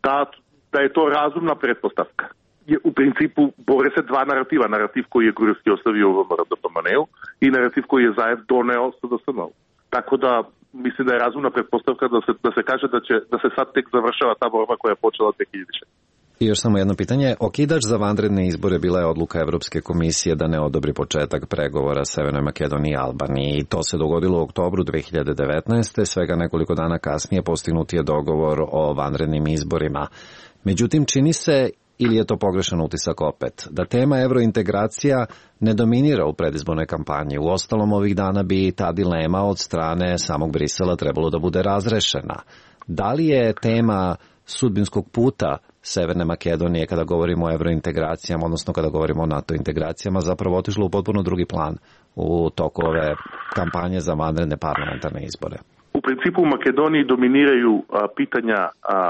da je to razumna pretpostavka. U principu bore se dva narativa. Narativ koji je Gruevski ostavio u VMRO-DPMNE-u i narativ koji je Zajev doneo SDSM-u. Tako da mislim da je razumna pretpostavka da se kaže da se sad tek završava ta borba koja je počela 2006. I još samo jedno pitanje. Okidač za vanredne izbore bila je odluka Evropske komisije da ne odobri početak pregovora Severnoj Makedoniji i Albaniji. I to se dogodilo u oktobru 2019. Svega nekoliko dana kasnije postignut je dogovor o vanrednim izborima. Međutim, čini se, ili je to pogrešan utisak opet, da tema evrointegracija ne dominira u predizbornoj kampanji. U ostalom, ovih dana bi ta dilema od strane samog Brisela trebalo da bude razrešena. Da li je tema sudbinskog puta Severne Makedonije kada govorimo o evrointegracijama, odnosno kada govorimo o NATO integracijama, zapravo otišlo u potpuno drugi plan u toku ove kampanje za vanredne parlamentarne izbore? U principu u Makedoniji dominiraju pitanja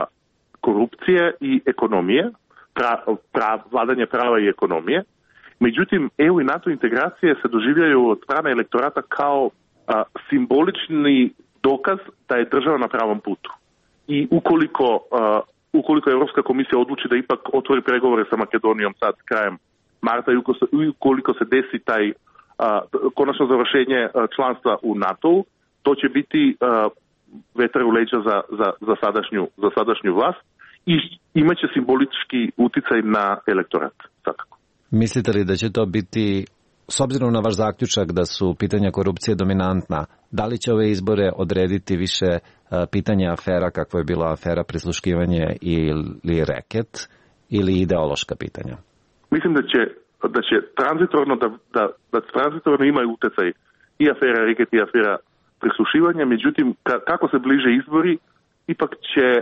korupcije i ekonomije, vladanje prava i ekonomije. Međutim, EU i NATO integracije se doživljaju od strane elektorata kao simbolični dokaz da je država na pravom putu. I ukoliko Europska komisija odluči da ipak otvori pregovore sa Makedonijom sad krajem marta i ukoliko se desi taj konačno završenje članstva u NATO-u, to će biti vetar u leđa za sadašnju vlast i imaće simbolički uticaj na elektorat, svakako. Mislite li da će to biti, s obzirom na vaš zaključak da su pitanja korupcije dominantna, da li će ove izbore odrediti više pitanja afera kakva je bila afera prisluškivanje ili reket ili ideološka pitanja? Mislim da će tranzitorno imaju utjecaj i afera reket i afera prislušivanja, međutim kako se bliže izbori, ipak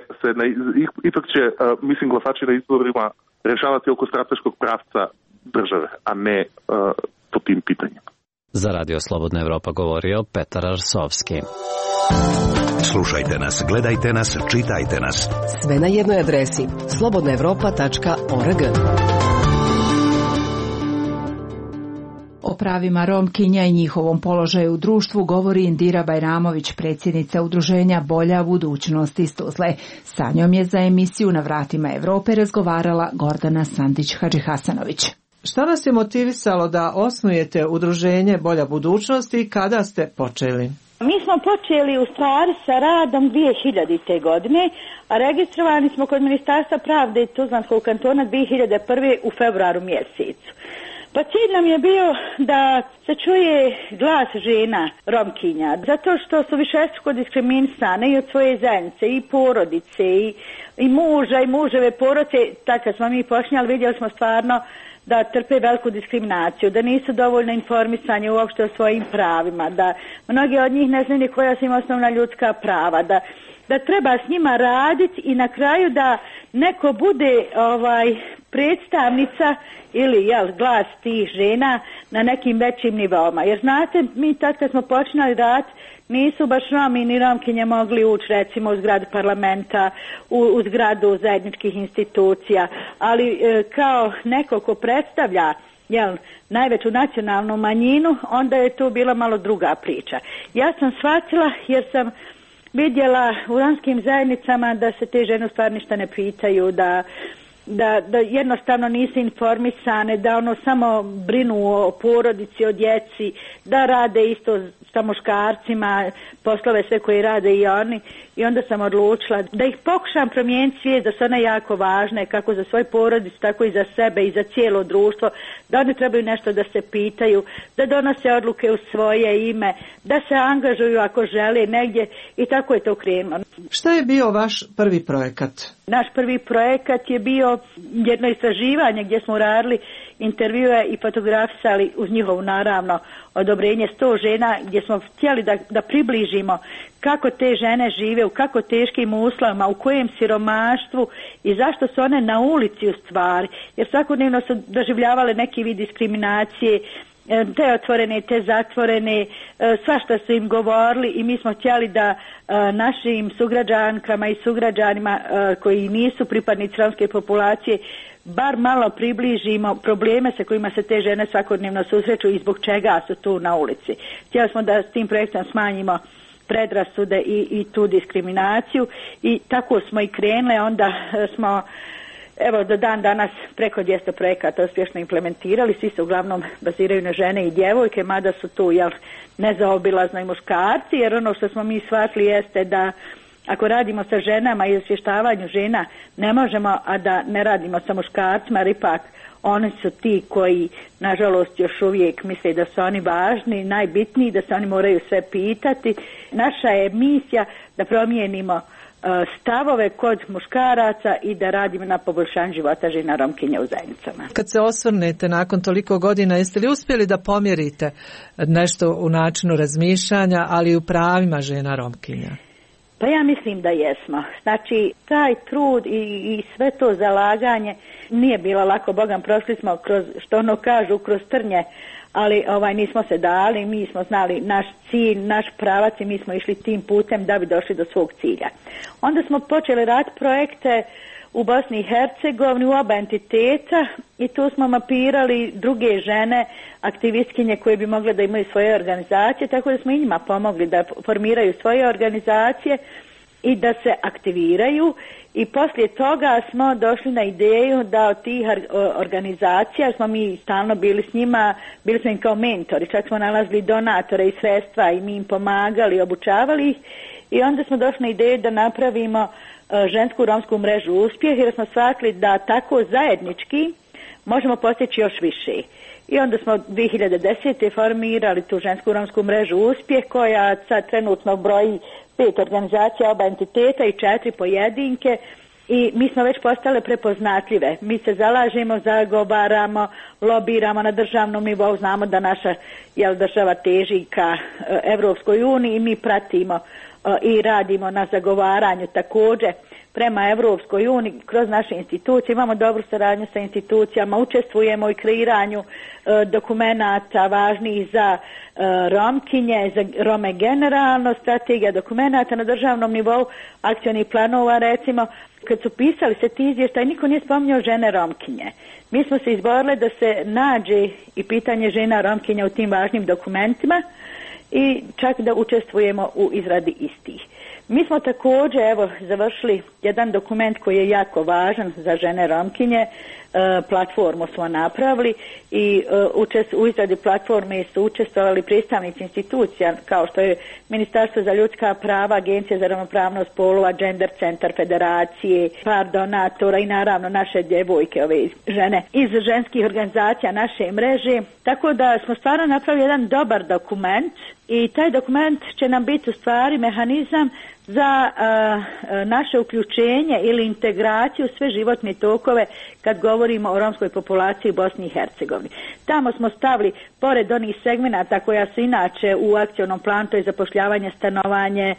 će mislim glasači na izborima rešavati oko strateškog pravca države, a ne po tim pitanjima. Za Radio Slobodna Evropa govorio Petar Arsovski. Slušajte nas, gledajte nas, čitajte nas. Sve na jednoj adresi slobodnaevropa.org. O pravima Romkinja i njihovom položaju u društvu govori Indira Bajramović, predsjednica udruženja Bolja budućnost iz Tuzle. Sa njom je za emisiju Na vratima Evrope razgovarala Gordana Sandić-Hadžihasanović. Šta vas je motivisalo da osnujete udruženje Bolja budućnost i kada ste počeli? Mi smo počeli u stvari sa radom 2000. godine, a registrovani smo kod Ministarstva pravde i Tuzlanskog kantona 2001. u februaru mjesecu. Pa cilj nam je bio da se čuje glas žena Romkinja, zato što su višestruko diskriminisane i od svoje zajednice, i porodice, i muža, i muževe porodice. Tako kad smo mi počinjali, vidjeli smo stvarno da trpe veliku diskriminaciju, da nisu dovoljno informisani uopšte o svojim pravima, da mnogi od njih ne znaju ni koja su im osnovna ljudska prava, da da treba s njima raditi i na kraju da neko bude predstavnica ili glas tih žena na nekim većim nivoima. Jer znate, mi tad kad smo počinali rad, nisu baš Romi ni Romkinje mogli ući recimo u zgradu parlamenta, u zgradu zajedničkih institucija, ali kao neko ko predstavlja najveću nacionalnu manjinu, onda je tu bila malo druga priča. Ja sam shvatila jer sam vidjela u romskim zajednicama da se te žene stvarno ništa ne pitaju, da jednostavno nisu informisane, da samo brinu o porodici, o djeci, da rade isto sa muškarcima, poslove sve koje rade i oni. I onda sam odlučila da ih pokušam promijeniti svijest, da su one jako važne, kako za svoju porodicu, tako i za sebe i za cijelo društvo, da oni trebaju nešto da se pitaju, da donose odluke u svoje ime, da se angažuju ako žele negdje i tako je to krenulo. Šta je bio vaš prvi projekat? Naš prvi projekat je bio jedno istraživanje gdje smo radili intervjue i fotografisali uz njihovo naravno odobrenje 100 žena, gdje smo htjeli da približimo kako te žene žive, u kako teškim uslovima, u kojem siromaštvu i zašto su one na ulici u stvari, jer svakodnevno su doživljavale neki vid diskriminacije, te otvorene, te zatvorene, svašta su im govorili i mi smo htjeli da našim sugrađankama i sugrađanima koji nisu pripadnici romske populacije bar malo približimo probleme sa kojima se te žene svakodnevno susreću i zbog čega su tu na ulici. Htjeli smo da s tim projektom smanjimo predrasude i tu diskriminaciju i tako smo i krenule, onda smo do dan danas preko 200 projekata uspješno implementirali, svi se uglavnom baziraju na žene i djevojke, mada su tu nezaobilazno i muškarci, jer ono što smo mi shvatili jeste da ako radimo sa ženama i osvještavanju žena, ne možemo, a da ne radimo sa muškarcima, jer ipak oni su ti koji, nažalost, još uvijek misle da su oni važni, najbitniji, da se oni moraju sve pitati. Naša je misija da promijenimo stavove kod muškaraca i da radimo na poboljšanju života žena Romkinja u zajednicama. Kad se osvrnete nakon toliko godina, jeste li uspjeli da pomjerite nešto u načinu razmišljanja, ali i u pravima žena Romkinja? Pa ja mislim da jesmo. Znači, taj trud i sve to zalaganje nije bilo lako. Bogam, prošli smo kroz, što ono kažu, kroz trnje, ali nismo se dali, mi smo znali naš cilj, naš pravac i mi smo išli tim putem da bi došli do svog cilja. Onda smo počeli raditi projekte u Bosni i Hercegovini, u oba entiteta i tu smo mapirali druge žene, aktivistkinje koje bi mogle da imaju svoje organizacije, tako da smo i njima pomogli da formiraju svoje organizacije i da se aktiviraju i poslije toga smo došli na ideju da od tih organizacija, smo mi stalno bili s njima, bili smo im kao mentori, čak smo nalazili donatore i sredstva i mi im pomagali, obučavali ih i onda smo došli na ideju da napravimo žensku romsku mrežu uspjeh jer smo shvatili da tako zajednički možemo postići još više. I onda smo 2010. formirali tu žensku romsku mrežu uspjeh koja sad trenutno broji 5 organizacija, oba entiteta i 4 pojedinke i mi smo već postale prepoznatljive. Mi se zalažemo, zagovaramo, lobiramo na državnom nivou, znamo da naša država teži ka Evropskoj uniji i mi pratimo i radimo na zagovaranju također prema Evropskoj uniji kroz naše institucije. Imamo dobru saradnju sa institucijama, učestvujemo u kreiranju dokumenata važnijih za Romkinje, za Rome generalno, strategija dokumenata na državnom nivou, akcionih planova recimo. Kad su pisali se ti izvještaj, niko nije spominjao žene Romkinje. Mi smo se izborili da se nađe i pitanje žena Romkinja u tim važnim dokumentima i čak da učestvujemo u izradi istih. Mi smo također završili jedan dokument koji je jako važan za žene Romkinje, platformu smo napravili i u izradi platforme su učestvovali predstavnici institucija kao što je Ministarstvo za ljudska prava, Agencija za ravnopravnost spolova, Gender centar federacije, par donatora i naravno naše djevojke, ove žene iz ženskih organizacija naše mreže. Tako da smo stvarno napravili jedan dobar dokument i taj dokument će nam biti u stvari mehanizam za naše uključenje ili integraciju sve životne tokove kad govorimo govorimo o romskoj populaciji u Bosni i Hercegovini. Tamo smo stavili, pored onih segmenata koja su inače u akcionom planu, to je zapošljavanje, stanovanje,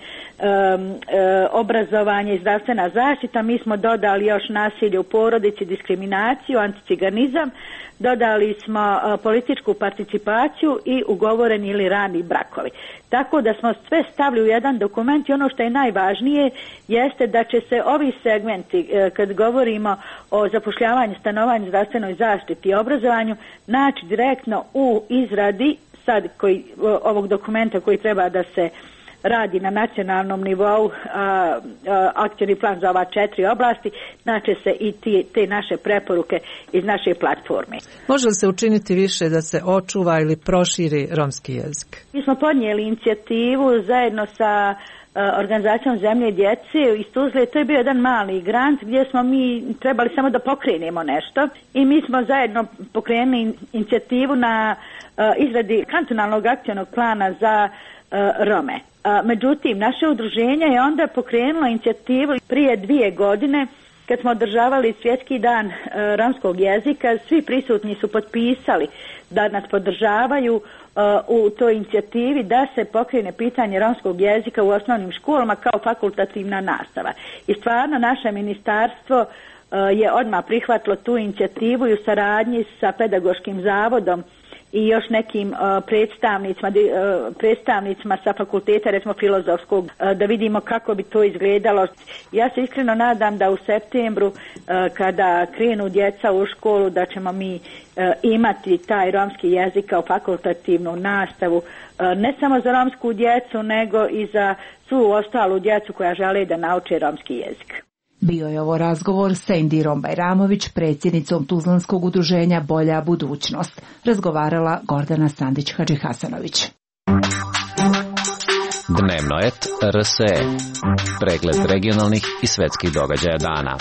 obrazovanje i zdravstvena zaštita, mi smo dodali još nasilje u porodici, diskriminaciju, anticiganizam, dodali smo političku participaciju i ugovoreni ili rani brakovi. Tako da smo sve stavili u jedan dokument i ono što je najvažnije jeste da će se ovi segmenti, kad govorimo o zapošljavanju, stanovanju, zdravstvenoj zaštiti i obrazovanju, naći direktno u izradi sad ovog dokumenta koji treba da se radi na nacionalnom nivou, akcioni plan za ova 4 oblasti, znači se i te naše preporuke iz naše platforme. Može li se učiniti više da se očuva ili proširi romski jezik? Mi smo podnijeli inicijativu zajedno sa organizacijom Zemlje i djece iz Tuzle. To je bio jedan mali grant gdje smo mi trebali samo da pokrenemo nešto i mi smo zajedno pokrenuli inicijativu na izradi kantonalnog akcionog plana za Rome. Međutim, naše udruženje je onda pokrenulo inicijativu prije 2 godine kad smo održavali Svjetski dan romskog jezika. Svi prisutni su potpisali da nas podržavaju u toj inicijativi da se pokrene pitanje romskog jezika u osnovnim školama kao fakultativna nastava. I stvarno naše ministarstvo je odmah prihvatilo tu inicijativu i u saradnji sa pedagoškim zavodom i još nekim predstavnicima sa fakulteta, recimo filozofskog, da vidimo kako bi to izgledalo. Ja se iskreno nadam da u septembru, kada krenu djeca u školu, da ćemo mi imati taj romski jezik kao fakultativnu nastavu, ne samo za romsku djecu, nego i za svu ostalu djecu koja žele da nauče romski jezik. Bio je ovo razgovor sa Indirom Bajramović, predsjednicom Tuzlanskog udruženja Bolja budućnost. Razgovarala Gordana Sandić-Hadžihasanović. Dnevno et RSE. Pregled regionalnih i svetskih događaja dana.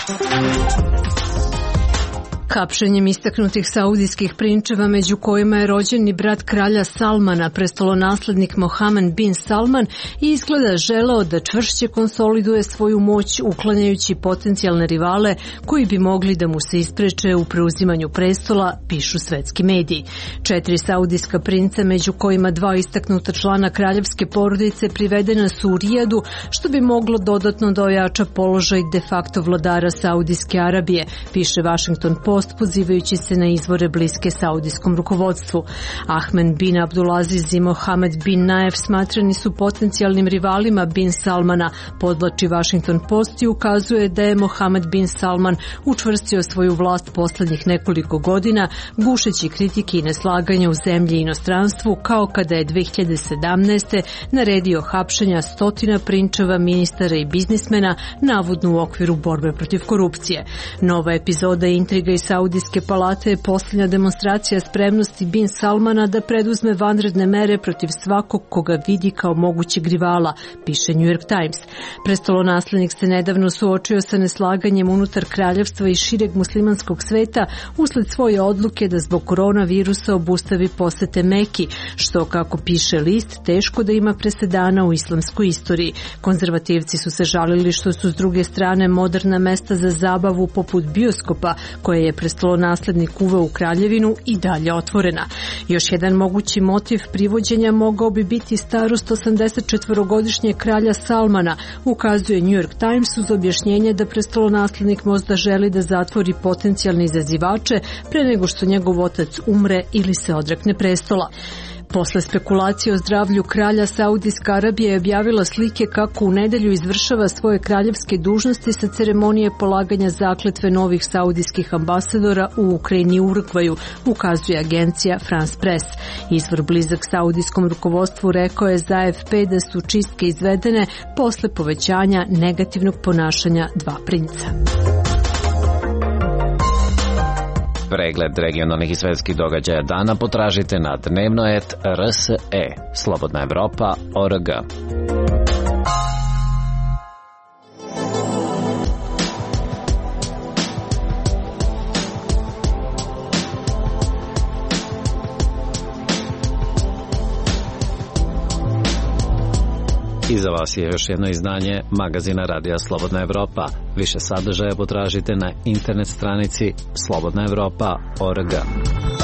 Hapšenjem istaknutih saudijskih prinčeva, među kojima je rođeni brat kralja Salmana, prestolonaslednik Mohamed bin Salman, izgleda želeo da čvršće konsoliduje svoju moć, uklanjajući potencijalne rivale koji bi mogli da mu se ispreče u preuzimanju prestola, pišu svetski mediji. 4 saudijska princa, među kojima 2 istaknuta člana kraljevske porodice, privedena su u Rijadu, što bi moglo dodatno da ojača položaj de facto vladara Saudijske Arabije, piše Washington Post, pozivajući se na izvore bliske saudijskom rukovodstvu. Ahmed bin Abdulaziz i Mohamed bin Naef smatrani su potencijalnim rivalima bin Salmana, podvlači Washington Post i ukazuje da je Mohamed bin Salman učvrstio svoju vlast poslednjih nekoliko godina, gušeći kritike i neslaganja u zemlji i inostranstvu, kao kada je 2017. naredio hapšenja stotina prinčeva, ministara i biznismena, navodno u okviru borbe protiv korupcije. Nova epizoda intriga i Saudijske palate je posljednja demonstracija spremnosti bin Salmana da preduzme vanredne mere protiv svakog koga vidi kao mogućeg rivala, piše New York Times. Prestolonaslednik se nedavno suočio sa neslaganjem unutar kraljevstva i šireg muslimanskog sveta usled svoje odluke da zbog koronavirusa obustavi posete Meki, što, kako piše list, teško da ima presedana u islamskoj istoriji. Konzervativci su se žalili što su s druge strane moderna mesta za zabavu poput bioskopa, koje je prestolonaslednik uveo u kraljevinu, i dalje otvorena. Još jedan mogući motiv privođenja mogao bi biti starost 84-godišnjeg kralja Salmana, ukazuje New York Times uz objašnjenje da prestolonaslednik možda želi da zatvori potencijalne izazivače pre nego što njegov otac umre ili se odrekne prestola. Posle spekulacije o zdravlju kralja, Saudijska Arabija je objavila slike kako u nedelju izvršava svoje kraljevske dužnosti sa ceremonije polaganja zakletve novih saudijskih ambasadora u Ukrajini i Urugvaju, ukazuje agencija France Press. Izvor blizak saudijskom rukovodstvu rekao je za AFP da su čistke izvedene posle povećanja negativnog ponašanja 2 princa. Pregled regionalnih i svetskih događaja dana potražite na dnevno.rs.e. Slobodna Evropa.org. I za vas je još jedno izdanje magazina Radija Slobodna Evropa. Više sadržaja potražite na internet stranici slobodnaevropa.org.